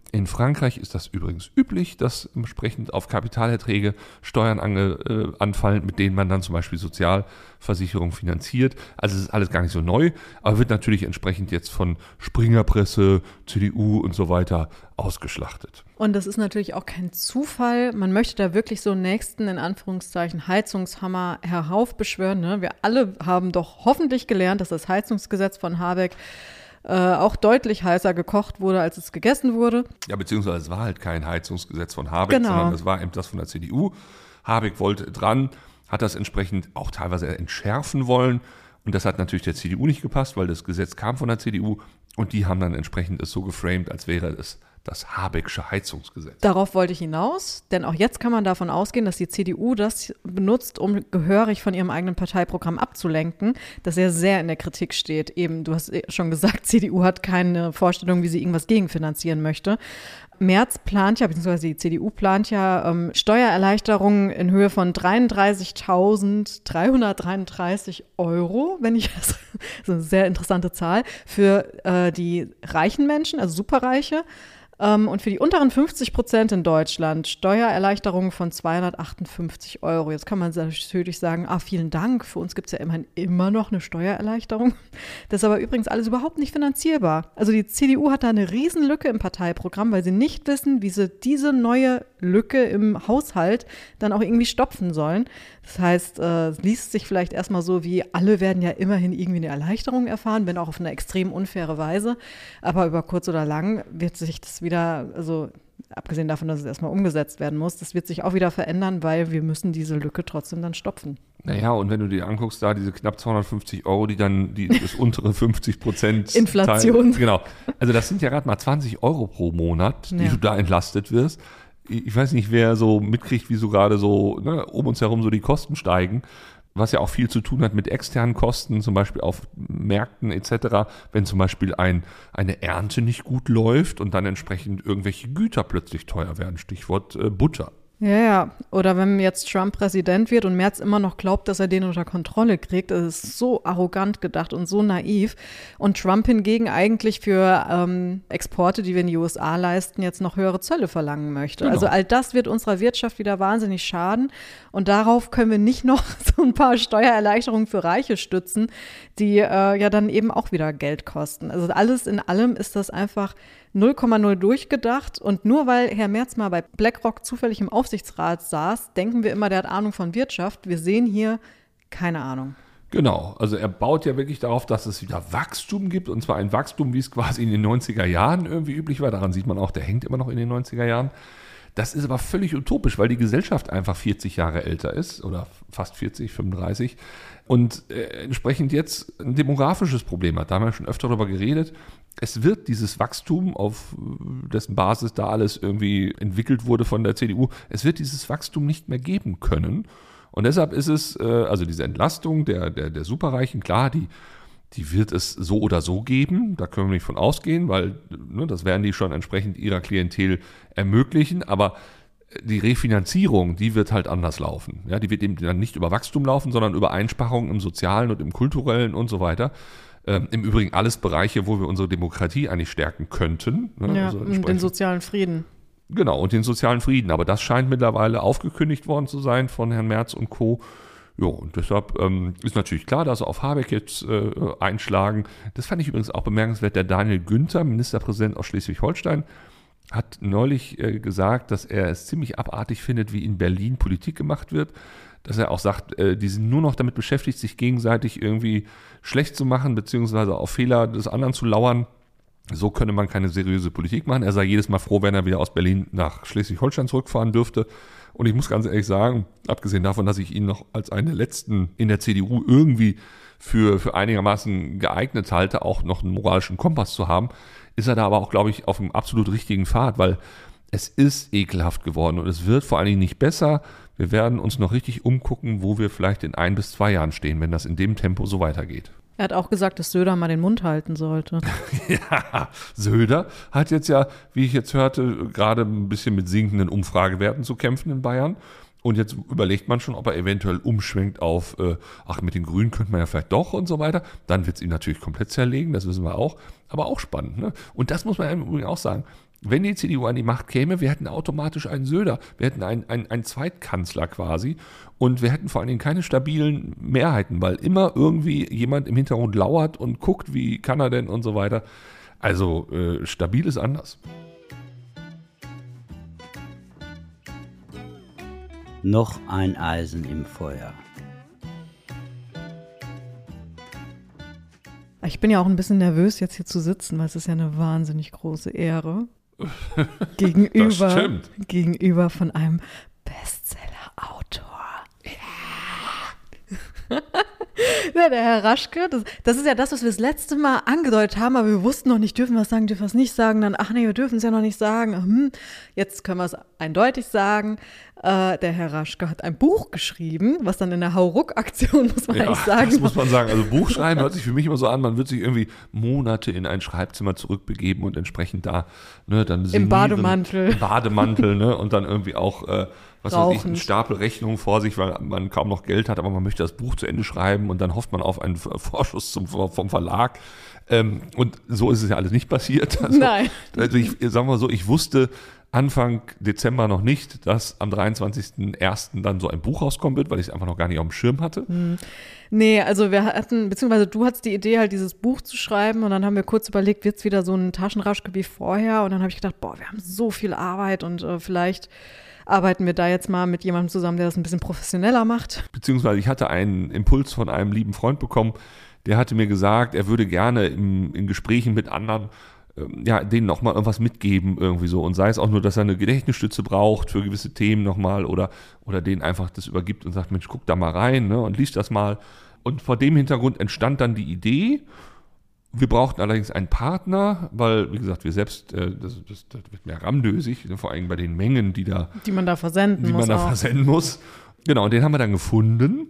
In Frankreich ist das übrigens üblich, dass entsprechend auf Kapitalerträge Steuern ange, äh, anfallen, mit denen man dann zum Beispiel Sozialversicherung finanziert. Also es ist alles gar nicht so neu, aber wird natürlich entsprechend jetzt von Springerpresse, C D U und so weiter ausgeschlachtet. Und das ist natürlich auch kein Zufall. Man möchte da wirklich so einen nächsten, in Anführungszeichen, Heizungshammer heraufbeschwören. Ne? Wir alle haben doch hoffentlich gelernt, dass das Heizungsgesetz von Habeck Äh, auch deutlich heißer gekocht wurde, als es gegessen wurde. Ja, beziehungsweise es war halt kein Heizungsgesetz von Habeck, genau. sondern es war eben das von der C D U. Habeck wollte dran, hat das entsprechend auch teilweise entschärfen wollen. Und das hat natürlich der C D U nicht gepasst, weil das Gesetz kam von der C D U. Und die haben dann entsprechend es so geframed, als wäre es das Habecksche Heizungsgesetz. Darauf wollte ich hinaus, denn auch jetzt kann man davon ausgehen, dass die C D U das benutzt, um gehörig von ihrem eigenen Parteiprogramm abzulenken, das ja sehr in der Kritik steht. Eben, du hast schon gesagt, C D U hat keine Vorstellung, wie sie irgendwas gegenfinanzieren möchte. Merz plant ja, beziehungsweise die C D U plant ja ähm, Steuererleichterungen in Höhe von dreiunddreißigtausenddreihundertdreiunddreißig Euro, wenn ich das, das ist eine sehr interessante Zahl, für äh, die reichen Menschen, also Superreiche. Und für die unteren fünfzig Prozent in Deutschland Steuererleichterungen von zweihundertachtundfünfzig Euro. Jetzt kann man natürlich sagen, ah, vielen Dank, für uns gibt es ja immerhin immer noch eine Steuererleichterung. Das ist aber übrigens alles überhaupt nicht finanzierbar. Also die C D U hat da eine Riesenlücke im Parteiprogramm, weil sie nicht wissen, wie sie diese neue Lücke im Haushalt dann auch irgendwie stopfen sollen. Das heißt, äh, es liest sich vielleicht erstmal so wie, alle werden ja immerhin irgendwie eine Erleichterung erfahren, wenn auch auf eine extrem unfaire Weise. Aber über kurz oder lang wird sich das wieder, also abgesehen davon, dass es erstmal umgesetzt werden muss, das wird sich auch wieder verändern, weil wir müssen diese Lücke trotzdem dann stopfen. Naja, und wenn du dir anguckst, da diese knapp zweihundertfünfzig Euro, die dann die, das untere fünfzig Prozent Inflation. Teil, genau. Also das sind ja gerade mal zwanzig Euro pro Monat, die ja. du da entlastet wirst. Ich weiß nicht, wer so mitkriegt, wie so gerade so ne, um uns herum so die Kosten steigen, was ja auch viel zu tun hat mit externen Kosten, zum Beispiel auf Märkten et cetera. Wenn zum Beispiel ein, eine Ernte nicht gut läuft und dann entsprechend irgendwelche Güter plötzlich teuer werden, Stichwort äh, Butter. Ja, ja. Oder wenn jetzt Trump Präsident wird und Merz immer noch glaubt, dass er den unter Kontrolle kriegt, das ist so arrogant gedacht und so naiv. Und Trump hingegen eigentlich für ähm, Exporte, die wir in die U S A leisten, jetzt noch höhere Zölle verlangen möchte. Genau. Also all das wird unserer Wirtschaft wieder wahnsinnig schaden. Und darauf können wir nicht noch so ein paar Steuererleichterungen für Reiche stützen, die äh, ja dann eben auch wieder Geld kosten. Also alles in allem ist das einfach null Komma null durchgedacht, und nur weil Herr Merz mal bei BlackRock zufällig im Aufsichtsrat saß, denken wir immer, der hat Ahnung von Wirtschaft. Wir sehen hier keine Ahnung. Genau, also er baut ja wirklich darauf, dass es wieder Wachstum gibt, und zwar ein Wachstum, wie es quasi in den neunziger Jahren irgendwie üblich war. Daran sieht man auch, der hängt immer noch in den neunziger Jahren. Das ist aber völlig utopisch, weil die Gesellschaft einfach vierzig Jahre älter ist oder fast vierzig, fünfunddreißig und äh, entsprechend jetzt ein demografisches Problem hat. Da haben wir schon öfter darüber geredet. Es wird dieses Wachstum, auf dessen Basis da alles irgendwie entwickelt wurde von der C D U, es wird dieses Wachstum nicht mehr geben können. Und deshalb ist es, äh, also diese Entlastung der, der, der Superreichen, klar, die Die wird es so oder so geben, da können wir nicht von ausgehen, weil ne, das werden die schon entsprechend ihrer Klientel ermöglichen, aber die Refinanzierung, die wird halt anders laufen. Ja, die wird eben dann nicht über Wachstum laufen, sondern über Einsparungen im Sozialen und im Kulturellen und so weiter. Ähm, Im Übrigen alles Bereiche, wo wir unsere Demokratie eigentlich stärken könnten. Ne? Ja, also und den sozialen Frieden. Genau, und den sozialen Frieden. Aber das scheint mittlerweile aufgekündigt worden zu sein von Herrn Merz und Co., ja, und deshalb ähm, ist natürlich klar, dass sie auf Habeck jetzt äh, einschlagen. Das fand ich übrigens auch bemerkenswert. Der Daniel Günther, Ministerpräsident aus Schleswig-Holstein, hat neulich äh, gesagt, dass er es ziemlich abartig findet, wie in Berlin Politik gemacht wird. Dass er auch sagt, äh, die sind nur noch damit beschäftigt, sich gegenseitig irgendwie schlecht zu machen, beziehungsweise auf Fehler des anderen zu lauern. So könne man keine seriöse Politik machen. Er sei jedes Mal froh, wenn er wieder aus Berlin nach Schleswig-Holstein zurückfahren dürfte. Und ich muss ganz ehrlich sagen, abgesehen davon, dass ich ihn noch als einen der letzten in der C D U irgendwie für, für einigermaßen geeignet halte, auch noch einen moralischen Kompass zu haben, ist er da aber auch, glaube ich, auf einem absolut richtigen Pfad, weil es ist ekelhaft geworden und es wird vor allen Dingen nicht besser. Wir werden uns noch richtig umgucken, wo wir vielleicht in ein bis zwei Jahren stehen, wenn das in dem Tempo so weitergeht. Er hat auch gesagt, dass Söder mal den Mund halten sollte. Ja, Söder hat jetzt ja, wie ich jetzt hörte, gerade ein bisschen mit sinkenden Umfragewerten zu kämpfen in Bayern. Und jetzt überlegt man schon, ob er eventuell umschwenkt auf, äh, ach, mit den Grünen könnte man ja vielleicht doch und so weiter. Dann wird es ihn natürlich komplett zerlegen, das wissen wir auch. Aber auch spannend, ne? Und das muss man im Übrigen auch sagen. Wenn die C D U an die Macht käme, wir hätten automatisch einen Söder, wir hätten einen, einen, einen Zweitkanzler quasi und wir hätten vor allen Dingen keine stabilen Mehrheiten, weil immer irgendwie jemand im Hintergrund lauert und guckt, wie kann er denn und so weiter. Also äh, stabil ist anders. Noch ein Eisen im Feuer. Ich bin ja auch ein bisschen nervös, jetzt hier zu sitzen, weil es ist ja eine wahnsinnig große Ehre. Gegenüber, Das stimmt. gegenüber von einem Bestseller-Autor. Ja. Ja, der Herr Raschke, das, das ist ja das, was wir das letzte Mal angedeutet haben, aber wir wussten noch nicht, dürfen wir es sagen, dürfen wir es nicht sagen, dann, ach nee, wir dürfen es ja noch nicht sagen. Hm, jetzt können wir es eindeutig sagen. Äh, der Herr Raschke hat ein Buch geschrieben, was dann in der Hauruck-Aktion, muss man Ja, eigentlich sagen. das muss man sagen. Also Buchschreiben hört sich für mich immer so an, man wird sich irgendwie Monate in ein Schreibzimmer zurückbegeben und entsprechend da, ne, dann Im Bademantel. Im Bademantel, ne, und dann irgendwie auch, äh, was weiß ich, Rauchend. einen Stapel Rechnungen vor sich, weil man kaum noch Geld hat, aber man möchte das Buch zu Ende schreiben und dann hofft man auf einen Vorschuss zum, vom Verlag. Ähm, und so ist es ja alles nicht passiert. Also, Nein. Also ich sagen wir mal so, ich wusste Anfang Dezember noch nicht, dass am dreiundzwanzigsten ersten dann so ein Buch rauskommen wird, weil ich es einfach noch gar nicht auf dem Schirm hatte. Hm. Nee, also wir hatten, beziehungsweise du hattest die Idee, halt dieses Buch zu schreiben und dann haben wir kurz überlegt, wird es wieder so ein Taschenraschke wie vorher? Und dann habe ich gedacht, boah, wir haben so viel Arbeit und äh, vielleicht arbeiten wir da jetzt mal mit jemandem zusammen, der das ein bisschen professioneller macht. Beziehungsweise ich hatte einen Impuls von einem lieben Freund bekommen, der hatte mir gesagt, er würde gerne im, in Gesprächen mit anderen ähm, ja, denen nochmal irgendwas mitgeben irgendwie so und sei es auch nur, dass er eine Gedächtnisstütze braucht für gewisse Themen nochmal oder, oder denen einfach das übergibt und sagt, Mensch, guck da mal rein, ne, und liest das mal. Und vor dem Hintergrund entstand dann die Idee. Wir brauchten allerdings einen Partner, weil, wie gesagt, wir selbst, äh, das, das, das wird mehr ramdösig, ne, vor allem bei den Mengen, die da, Die man da versenden die muss man da auch. versenden muss. Genau, und den haben wir dann gefunden.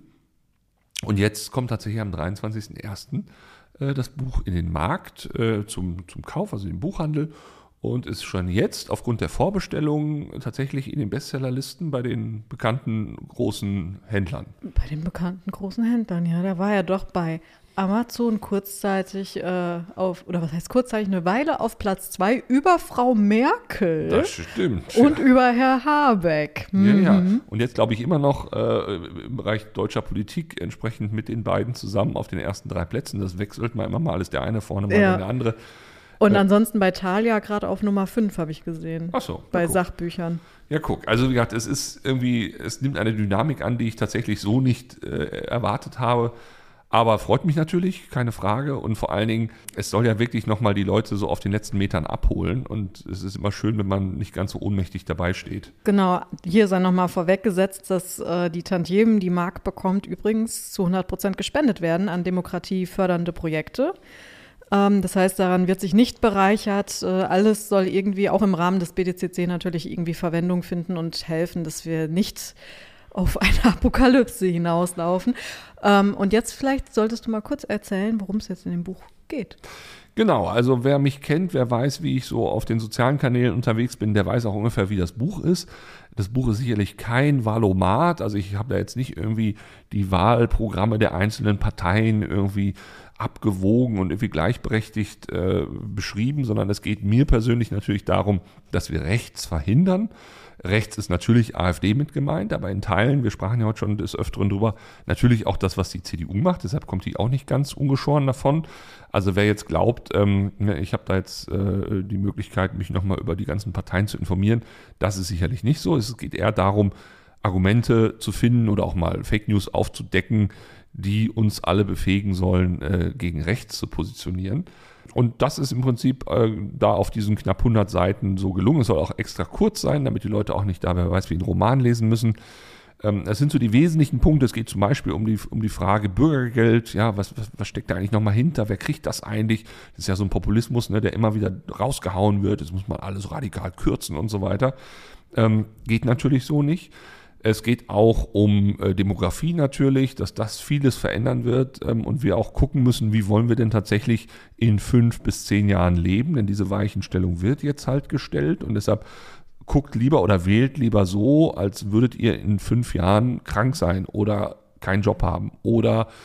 Und jetzt kommt tatsächlich am dreiundzwanzigsten ersten äh, das Buch in den Markt äh, zum, zum Kauf, also im Buchhandel. Und ist schon jetzt aufgrund der Vorbestellungen tatsächlich in den Bestsellerlisten bei den bekannten großen Händlern. Bei den bekannten großen Händlern, ja, der war ja doch bei Amazon kurzzeitig äh, auf, oder was heißt kurzzeitig, eine Weile auf Platz zwei über Frau Merkel Das stimmt. und über Herr Habeck. Ja, Mhm. ja. Und jetzt glaube ich immer noch äh, im Bereich deutscher Politik entsprechend mit den beiden zusammen auf den ersten drei Plätzen. Das wechselt mal immer mal, ist der eine vorne, mal Ja. der andere. Und Äh, ansonsten bei Thalia gerade auf Nummer fünf, habe ich gesehen. Ach so, Bei ja, guck. Sachbüchern. Ja, guck, also wie gesagt, es ist irgendwie, es nimmt eine Dynamik an, die ich tatsächlich so nicht äh, erwartet habe. Aber freut mich natürlich, keine Frage. Und vor allen Dingen, es soll ja wirklich nochmal die Leute so auf den letzten Metern abholen. Und es ist immer schön, wenn man nicht ganz so ohnmächtig dabei steht. Genau, hier sei nochmal vorweggesetzt, dass äh, die Tantiemen, die Marc bekommt, übrigens zu hundert Prozent gespendet werden an demokratiefördernde Projekte. Ähm, das heißt, daran wird sich nicht bereichert. Äh, alles soll irgendwie auch im Rahmen des B D C C natürlich irgendwie Verwendung finden und helfen, dass wir nicht auf eine Apokalypse hinauslaufen. Ähm, und jetzt vielleicht solltest du mal kurz erzählen, worum es jetzt in dem Buch geht. Genau, also wer mich kennt, wer weiß, wie ich so auf den sozialen Kanälen unterwegs bin, der weiß auch ungefähr, wie das Buch ist. Das Buch ist sicherlich kein Wahlomat, also ich habe da jetzt nicht irgendwie die Wahlprogramme der einzelnen Parteien irgendwie abgewogen und irgendwie gleichberechtigt äh, beschrieben, sondern es geht mir persönlich natürlich darum, dass wir rechts verhindern. Rechts ist natürlich AfD mit gemeint, aber in Teilen, wir sprachen ja heute schon des Öfteren drüber, natürlich auch das, was die C D U macht, deshalb kommt die auch nicht ganz ungeschoren davon. Also wer jetzt glaubt, ähm, ich habe da jetzt äh, die Möglichkeit, mich nochmal über die ganzen Parteien zu informieren, das ist sicherlich nicht so. Es geht eher darum, Argumente zu finden oder auch mal Fake News aufzudecken, die uns alle befähigen sollen, äh, gegen rechts zu positionieren. Und das ist im Prinzip äh, da auf diesen knapp hundert Seiten so gelungen. Es soll auch extra kurz sein, damit die Leute auch nicht da, wer weiß, wie einen Roman lesen müssen. Ähm, das sind so die wesentlichen Punkte. Es geht zum Beispiel um die, um die Frage Bürgergeld. Ja, was, was, was steckt da eigentlich nochmal hinter? Wer kriegt das eigentlich? Das ist ja so ein Populismus, ne, der immer wieder rausgehauen wird. Jetzt muss man alles radikal kürzen und so weiter. Ähm, geht natürlich so nicht. Es geht auch um äh, Demografie natürlich, dass das vieles verändern wird ähm, und wir auch gucken müssen, wie wollen wir denn tatsächlich in fünf bis zehn Jahren leben, denn diese Weichenstellung wird jetzt halt gestellt und deshalb guckt lieber oder wählt lieber so, als würdet ihr in fünf Jahren krank sein oder keinen Job haben oder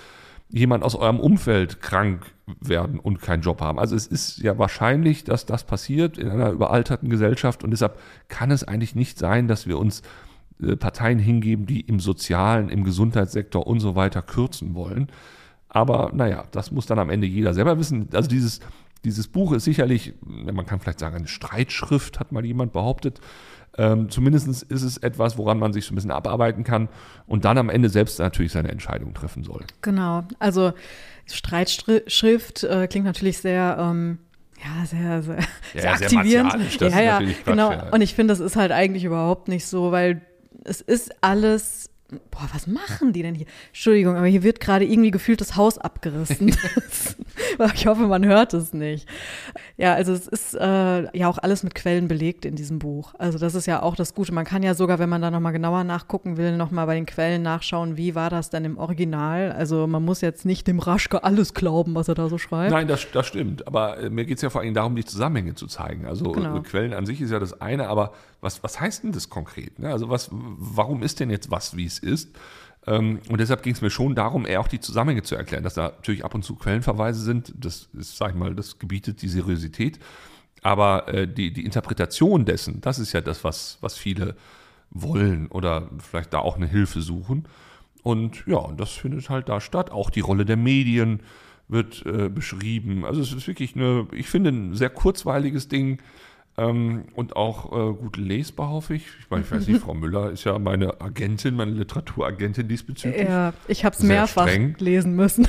jemand aus eurem Umfeld krank werden und keinen Job haben. Also es ist ja wahrscheinlich, dass das passiert in einer überalterten Gesellschaft und deshalb kann es eigentlich nicht sein, dass wir uns äh, Parteien hingeben, die im Sozialen, im Gesundheitssektor und so weiter kürzen wollen. Aber naja, das muss dann am Ende jeder selber wissen. Also dieses, dieses Buch ist sicherlich, man kann vielleicht sagen, eine Streitschrift, hat mal jemand behauptet. Ähm, zumindest ist es etwas, woran man sich so ein bisschen abarbeiten kann und dann am Ende selbst natürlich seine Entscheidung treffen soll. Genau, also Streitschrift äh, klingt natürlich sehr, ähm, ja, sehr, sehr, ja, sehr sehr aktivierend. martialisch, das ja, ist ja, natürlich Quatsch, genau. ja. Und ich finde, das ist halt eigentlich überhaupt nicht so, weil es ist alles. Boah, was machen die denn hier? Entschuldigung, aber hier wird gerade irgendwie gefühlt das Haus abgerissen. Ich hoffe, man hört es nicht. Ja, also es ist äh, ja auch alles mit Quellen belegt in diesem Buch. Also das ist ja auch das Gute. Man kann ja sogar, wenn man da nochmal genauer nachgucken will, nochmal bei den Quellen nachschauen, wie war das denn im Original. Also man muss jetzt nicht dem Raschke alles glauben, was er da so schreibt. Nein, das, das stimmt. Aber äh, mir geht es ja vor allem darum, die Zusammenhänge zu zeigen. Also Genau. äh, Quellen an sich ist ja das eine, aber was, was heißt denn das konkret? Ne? Also was, warum ist denn jetzt was, wie es ist? Ähm, und deshalb ging es mir schon darum, eher auch die Zusammenhänge zu erklären, dass da natürlich ab und zu Quellenverweise sind. Das ist, sag ich mal, das gebietet die Seriosität. Aber äh, die, die Interpretation dessen, das ist ja das, was, was viele wollen oder vielleicht da auch eine Hilfe suchen. Und ja, und das findet halt da statt. Auch die Rolle der Medien wird äh, beschrieben. Also es ist wirklich eine, ich finde, ein sehr kurzweiliges Ding. Ähm, und auch äh, gut lesbar, hoffe ich. Ich meine, ich weiß nicht, Frau Müller ist ja meine Agentin, meine Literaturagentin diesbezüglich. Ja, ich habe es Sehr mehrfach streng. lesen müssen.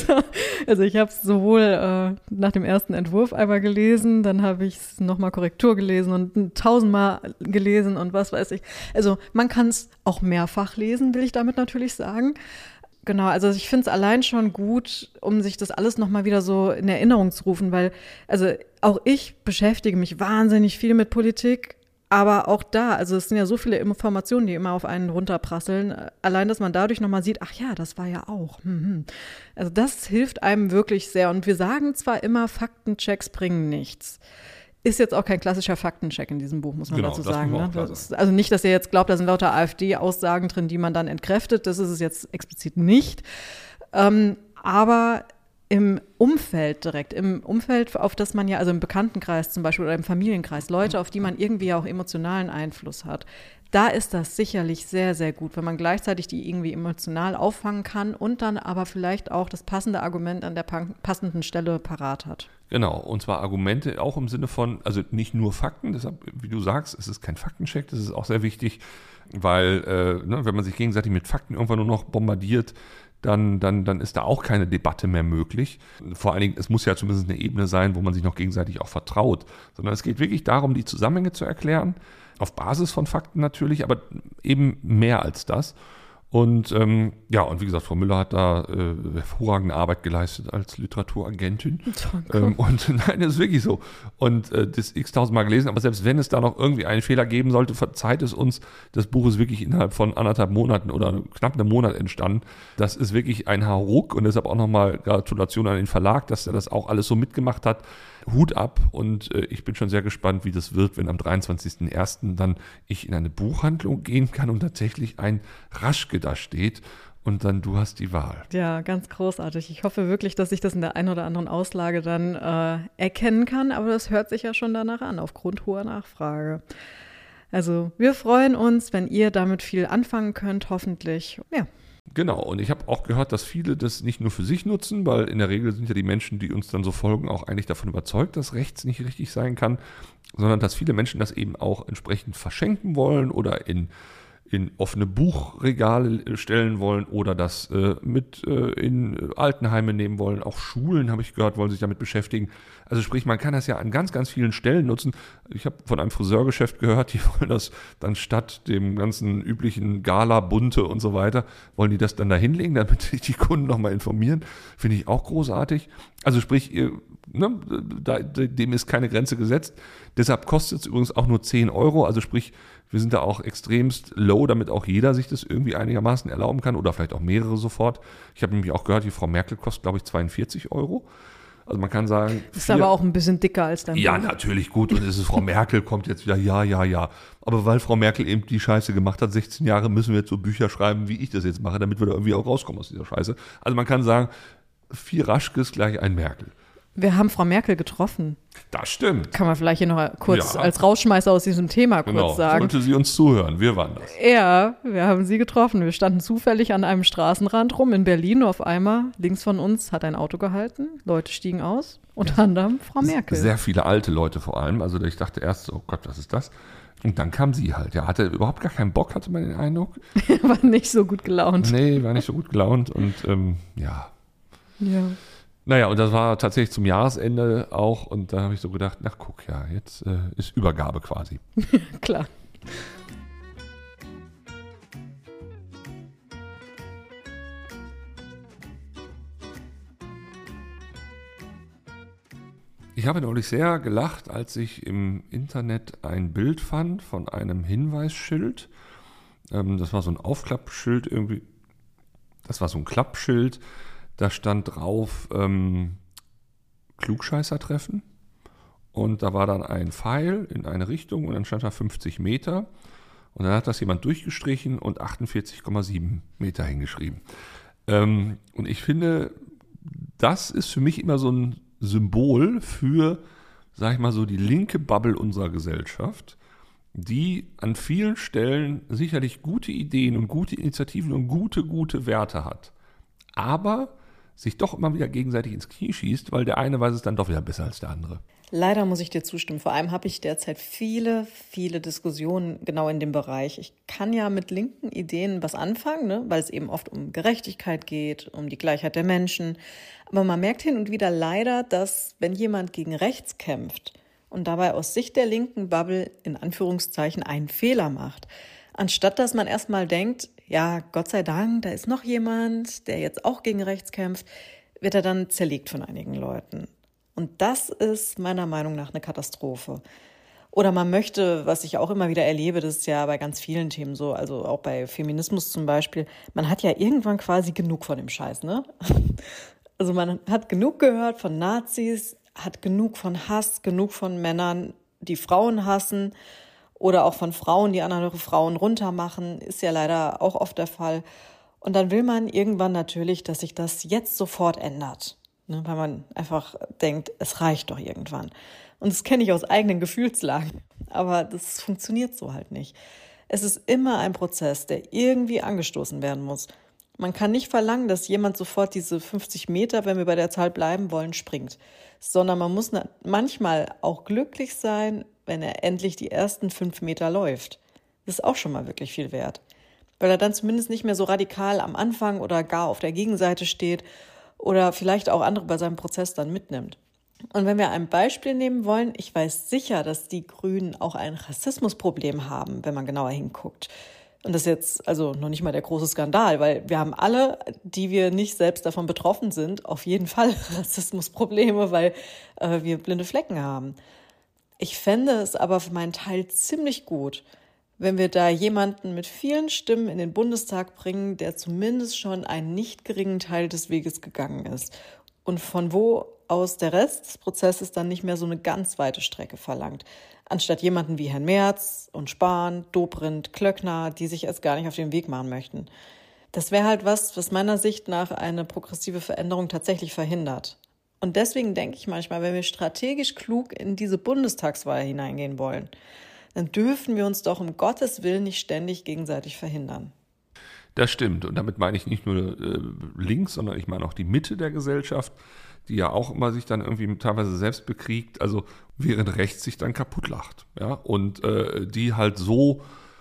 Also ich habe es sowohl äh, nach dem ersten Entwurf einmal gelesen, dann habe ich es nochmal Korrektur gelesen und tausendmal gelesen und was weiß ich. Also man kann es auch mehrfach lesen, will ich damit natürlich sagen. Genau, also ich finde es allein schon gut, um sich das alles nochmal wieder so in Erinnerung zu rufen, weil, also auch ich beschäftige mich wahnsinnig viel mit Politik, aber auch da, also es sind ja so viele Informationen, die immer auf einen runterprasseln, allein, dass man dadurch nochmal sieht, ach ja, das war ja auch. Hm, hm. Also das hilft einem wirklich sehr und wir sagen zwar immer, Faktenchecks bringen nichts. Ist jetzt auch kein klassischer Faktencheck in diesem Buch, muss man Genau, dazu das sagen. muss man Ne? auch klar Das ist, also nicht, dass ihr jetzt glaubt, da sind lauter AfD-Aussagen drin, die man dann entkräftet. Das ist es jetzt explizit nicht. Ähm, aber im Umfeld direkt, im Umfeld, auf das man ja, also im Bekanntenkreis zum Beispiel oder im Familienkreis, Leute, auf die man irgendwie auch emotionalen Einfluss hat, da ist das sicherlich sehr, sehr gut, wenn man gleichzeitig die irgendwie emotional auffangen kann und dann aber vielleicht auch das passende Argument an der passenden Stelle parat hat. Genau, und zwar Argumente auch im Sinne von, also nicht nur Fakten, deshalb, wie du sagst, es ist kein Faktencheck, das ist auch sehr wichtig, weil, äh, ne, wenn man sich gegenseitig mit Fakten irgendwann nur noch bombardiert, dann, dann, dann ist da auch keine Debatte mehr möglich. Vor allen Dingen, es muss ja zumindest eine Ebene sein, wo man sich noch gegenseitig auch vertraut, sondern es geht wirklich darum, die Zusammenhänge zu erklären, auf Basis von Fakten natürlich, aber eben mehr als das. Und ähm, ja, und wie gesagt, Frau Müller hat da äh, hervorragende Arbeit geleistet als Literaturagentin. Ähm, und nein, das ist wirklich so. Und äh, das x-tausendmal gelesen, aber selbst wenn es da noch irgendwie einen Fehler geben sollte, verzeiht es uns. Das Buch ist wirklich innerhalb von anderthalb Monaten oder knapp einem Monat entstanden. Das ist wirklich ein Hauruck und deshalb auch nochmal Gratulation an den Verlag, dass er das auch alles so mitgemacht hat. Hut ab und äh, ich bin schon sehr gespannt, wie das wird, wenn am dreiundzwanzigsten ersten dann ich in eine Buchhandlung gehen kann und tatsächlich ein Raschke da steht und dann du hast die Wahl. Ja, ganz großartig. Ich hoffe wirklich, dass ich das in der einen oder anderen Auslage dann äh, erkennen kann, aber das hört sich ja schon danach an, aufgrund hoher Nachfrage. Also wir freuen uns, wenn ihr damit viel anfangen könnt, hoffentlich. Ja. Genau, und ich habe auch gehört, dass viele das nicht nur für sich nutzen, weil in der Regel sind ja die Menschen, die uns dann so folgen, auch eigentlich davon überzeugt, dass rechts nicht richtig sein kann, sondern dass viele Menschen das eben auch entsprechend verschenken wollen oder in, in offene Buchregale stellen wollen oder das äh, mit äh, in Altenheime nehmen wollen. Auch Schulen, habe ich gehört, wollen sich damit beschäftigen. Also sprich, man kann das ja an ganz, ganz vielen Stellen nutzen. Ich habe von einem Friseurgeschäft gehört, die wollen das dann statt dem ganzen üblichen Gala, Bunte und so weiter, wollen die das dann da hinlegen, damit sich die Kunden nochmal informieren. Finde ich auch großartig. Also sprich, ne, da, dem ist keine Grenze gesetzt. Deshalb kostet es übrigens auch nur zehn Euro. Also sprich, wir sind da auch extremst low, damit auch jeder sich das irgendwie einigermaßen erlauben kann oder vielleicht auch mehrere sofort. Ich habe nämlich auch gehört, die Frau Merkel kostet, glaube ich, zweiundvierzig Euro. Also man kann sagen. Ist vier, aber auch ein bisschen dicker als dein Ja, Buch. natürlich, gut. Und es ist Frau Merkel, kommt jetzt wieder, ja, ja, ja. Aber weil Frau Merkel eben die Scheiße gemacht hat, sechzehn Jahre, müssen wir jetzt so Bücher schreiben, wie ich das jetzt mache, damit wir da irgendwie auch rauskommen aus dieser Scheiße. Also man kann sagen, vier Raschkes gleich ein Merkel. Wir haben Frau Merkel getroffen. Das stimmt. Kann man vielleicht hier noch kurz Ja. als Rausschmeißer aus diesem Thema kurz Genau. sagen. Sollte sie uns zuhören, wir waren das. Ja, wir haben sie getroffen. Wir standen zufällig an einem Straßenrand rum in Berlin. Auf einmal, links von uns, hat ein Auto gehalten. Leute stiegen aus. Unter anderem Frau Merkel. Sehr viele alte Leute vor allem. Also ich dachte erst so, oh Gott, was ist das? Und dann kam sie halt. Ja, hatte überhaupt gar keinen Bock, hatte man den Eindruck. War nicht so gut gelaunt. Nee, war nicht so gut gelaunt. Und ähm, ja. Ja. Naja, und das war tatsächlich zum Jahresende auch. Und da habe ich so gedacht, ach guck, ja, jetzt äh, ist Übergabe quasi. Klar. Ich habe neulich sehr gelacht, als ich im Internet ein Bild fand von einem Hinweisschild. Ähm, das war so ein Aufklappschild irgendwie. Das war so ein Klappschild. Da stand drauf ähm, Klugscheißer-Treffen. Und da war dann ein Pfeil in eine Richtung und dann stand da fünfzig Meter. Und dann hat das jemand durchgestrichen und achtundvierzig Komma sieben Meter hingeschrieben. Ähm, und ich finde, das ist für mich immer so ein Symbol für, sag ich mal so, die linke Bubble unserer Gesellschaft, die an vielen Stellen sicherlich gute Ideen und gute Initiativen und gute, gute Werte hat. Aber sich doch immer wieder gegenseitig ins Knie schießt, weil der eine weiß es dann doch wieder besser als der andere. Leider muss ich dir zustimmen. Vor allem habe ich derzeit viele, viele Diskussionen genau in dem Bereich. Ich kann ja mit linken Ideen was anfangen, ne? Weil es eben oft um Gerechtigkeit geht, um die Gleichheit der Menschen. Aber man merkt hin und wieder leider, dass wenn jemand gegen rechts kämpft und dabei aus Sicht der linken Bubble in Anführungszeichen einen Fehler macht, anstatt dass man erstmal denkt, ja, Gott sei Dank, da ist noch jemand, der jetzt auch gegen rechts kämpft, wird er dann zerlegt von einigen Leuten. Und das ist meiner Meinung nach eine Katastrophe. Oder man möchte, was ich auch immer wieder erlebe, das ist ja bei ganz vielen Themen so, also auch bei Feminismus zum Beispiel, man hat ja irgendwann quasi genug von dem Scheiß, ne? Also man hat genug gehört von Nazis, hat genug von Hass, genug von Männern, die Frauen hassen oder auch von Frauen, die andere Frauen runtermachen, ist ja leider auch oft der Fall. Und dann will man irgendwann natürlich, dass sich das jetzt sofort ändert. Ne, weil man einfach denkt, es reicht doch irgendwann. Und das kenne ich aus eigenen Gefühlslagen. Aber das funktioniert so halt nicht. Es ist immer ein Prozess, der irgendwie angestoßen werden muss. Man kann nicht verlangen, dass jemand sofort diese fünfzig Meter, wenn wir bei der Zahl bleiben wollen, springt. Sondern man muss manchmal auch glücklich sein, wenn er endlich die ersten fünf Meter läuft. Das ist auch schon mal wirklich viel wert. Weil er dann zumindest nicht mehr so radikal am Anfang oder gar auf der Gegenseite steht oder vielleicht auch andere bei seinem Prozess dann mitnimmt. Und wenn wir ein Beispiel nehmen wollen, ich weiß sicher, dass die Grünen auch ein Rassismusproblem haben, wenn man genauer hinguckt. Und das ist jetzt also noch nicht mal der große Skandal, weil wir haben alle, die wir nicht selbst davon betroffen sind, auf jeden Fall Rassismusprobleme, weil äh, wir blinde Flecken haben. Ich fände es aber für meinen Teil ziemlich gut, wenn wir da jemanden mit vielen Stimmen in den Bundestag bringen, der zumindest schon einen nicht geringen Teil des Weges gegangen ist und von wo aus der Rest des Prozesses dann nicht mehr so eine ganz weite Strecke verlangt, anstatt jemanden wie Herrn Merz und Spahn, Dobrindt, Klöckner, die sich erst gar nicht auf den Weg machen möchten. Das wäre halt was, was meiner Sicht nach eine progressive Veränderung tatsächlich verhindert. Und deswegen denke ich manchmal, wenn wir strategisch klug in diese Bundestagswahl hineingehen wollen, dann dürfen wir uns doch um Gottes Willen nicht ständig gegenseitig verhindern. Das stimmt. Und damit meine ich nicht nur äh, links, sondern ich meine auch die Mitte der Gesellschaft, die ja auch immer sich dann irgendwie teilweise selbst bekriegt, also während rechts sich dann kaputt lacht. Ja? Und äh, die halt so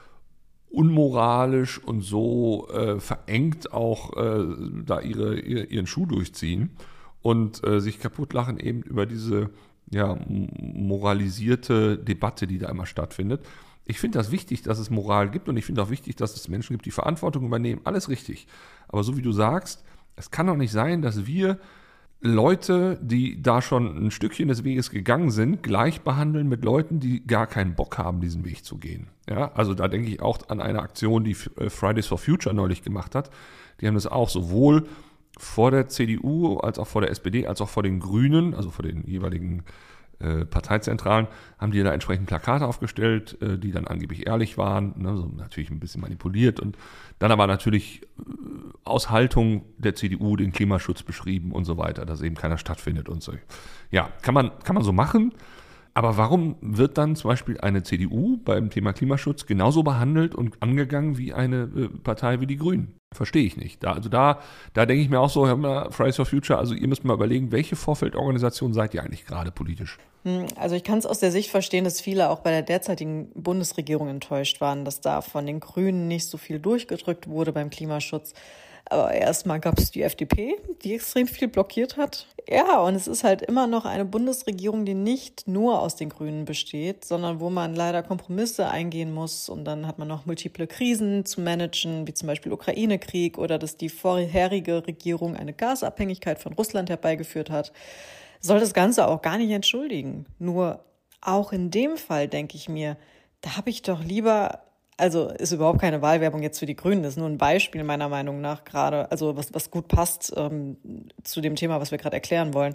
unmoralisch und so äh, verengt auch äh, da ihre, ihre, ihren Schuh durchziehen und äh, sich kaputt lachen eben über diese ja, moralisierte Debatte, die da immer stattfindet. Ich finde das wichtig, dass es Moral gibt und ich finde auch wichtig, dass es Menschen gibt, die Verantwortung übernehmen. Alles richtig. Aber so wie du sagst, es kann doch nicht sein, dass wir Leute, die da schon ein Stückchen des Weges gegangen sind, gleich behandeln mit Leuten, die gar keinen Bock haben, diesen Weg zu gehen. Ja, also da denke ich auch an eine Aktion, die Fridays for Future neulich gemacht hat. Die haben das auch sowohl vor der C D U, als auch vor der S P D, als auch vor den Grünen, also vor den jeweiligen äh, Parteizentralen, haben die da entsprechend Plakate aufgestellt, äh, die dann angeblich ehrlich waren, ne, so natürlich ein bisschen manipuliert und dann aber natürlich äh, aus Haltung der C D U den Klimaschutz beschrieben und so weiter, dass eben keiner stattfindet und so. Ja, kann man, kann man so machen. Aber warum wird dann zum Beispiel eine C D U beim Thema Klimaschutz genauso behandelt und angegangen wie eine äh, Partei wie die Grünen? Verstehe ich nicht. Da, also da, da denke ich mir auch so, hör mal, Fridays for Future, also ihr müsst mal überlegen, welche Vorfeldorganisation seid ihr eigentlich gerade politisch? Also ich kann es aus der Sicht verstehen, dass viele auch bei der derzeitigen Bundesregierung enttäuscht waren, dass da von den Grünen nicht so viel durchgedrückt wurde beim Klimaschutz. Aber erstmal gab es die F D P, die extrem viel blockiert hat. Ja, und es ist halt immer noch eine Bundesregierung, die nicht nur aus den Grünen besteht, sondern wo man leider Kompromisse eingehen muss. Und dann hat man noch multiple Krisen zu managen, wie zum Beispiel Ukraine-Krieg oder dass die vorherige Regierung eine Gasabhängigkeit von Russland herbeigeführt hat. Soll das Ganze auch gar nicht entschuldigen. Nur auch in dem Fall denke ich mir, da habe ich doch lieber... Also ist überhaupt keine Wahlwerbung jetzt für die Grünen, das ist nur ein Beispiel meiner Meinung nach gerade, also was, was gut passt ähm, zu dem Thema, was wir gerade erklären wollen.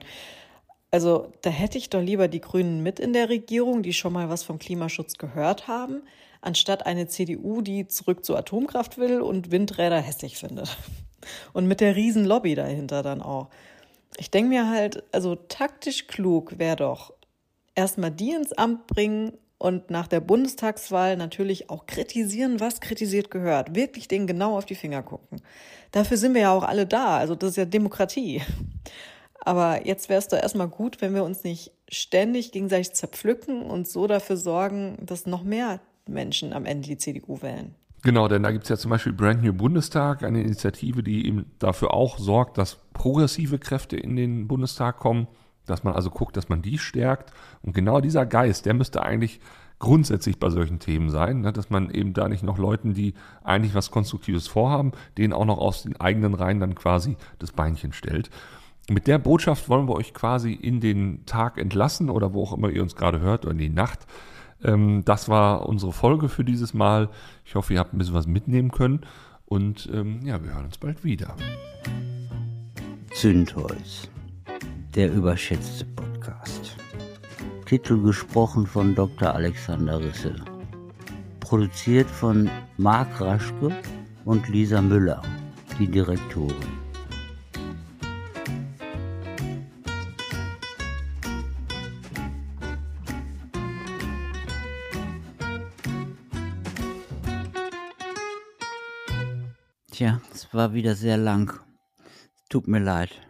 Also da hätte ich doch lieber die Grünen mit in der Regierung, die schon mal was vom Klimaschutz gehört haben, anstatt eine C D U, die zurück zur Atomkraft will und Windräder hässlich findet. Und mit der riesen Lobby dahinter dann auch. Ich denke mir halt, also taktisch klug wäre doch, erstmal die ins Amt bringen, und nach der Bundestagswahl natürlich auch kritisieren, was kritisiert gehört. Wirklich denen genau auf die Finger gucken. Dafür sind wir ja auch alle da. Also das ist ja Demokratie. Aber jetzt wäre es doch erstmal gut, wenn wir uns nicht ständig gegenseitig zerpflücken und so dafür sorgen, dass noch mehr Menschen am Ende die C D U wählen. Genau, denn da gibt es ja zum Beispiel Brand New Bundestag, eine Initiative, die eben dafür auch sorgt, dass progressive Kräfte in den Bundestag kommen. Dass man also guckt, dass man die stärkt. Und genau dieser Geist, der müsste eigentlich grundsätzlich bei solchen Themen sein, ne? Dass man eben da nicht noch Leuten, die eigentlich was Konstruktives vorhaben, denen auch noch aus den eigenen Reihen dann quasi das Beinchen stellt. Mit der Botschaft wollen wir euch quasi in den Tag entlassen oder wo auch immer ihr uns gerade hört oder in die Nacht. Ähm, das war unsere Folge für dieses Mal. Ich hoffe, ihr habt ein bisschen was mitnehmen können. Und ähm, ja, wir hören uns bald wieder. Zündholz. Der überschätzte Podcast. Titel gesprochen von Doktor Alexander Risse. Produziert von Marc Raschke und Lisa Müller, die Direktorin. Tja, es war wieder sehr lang. Tut mir leid.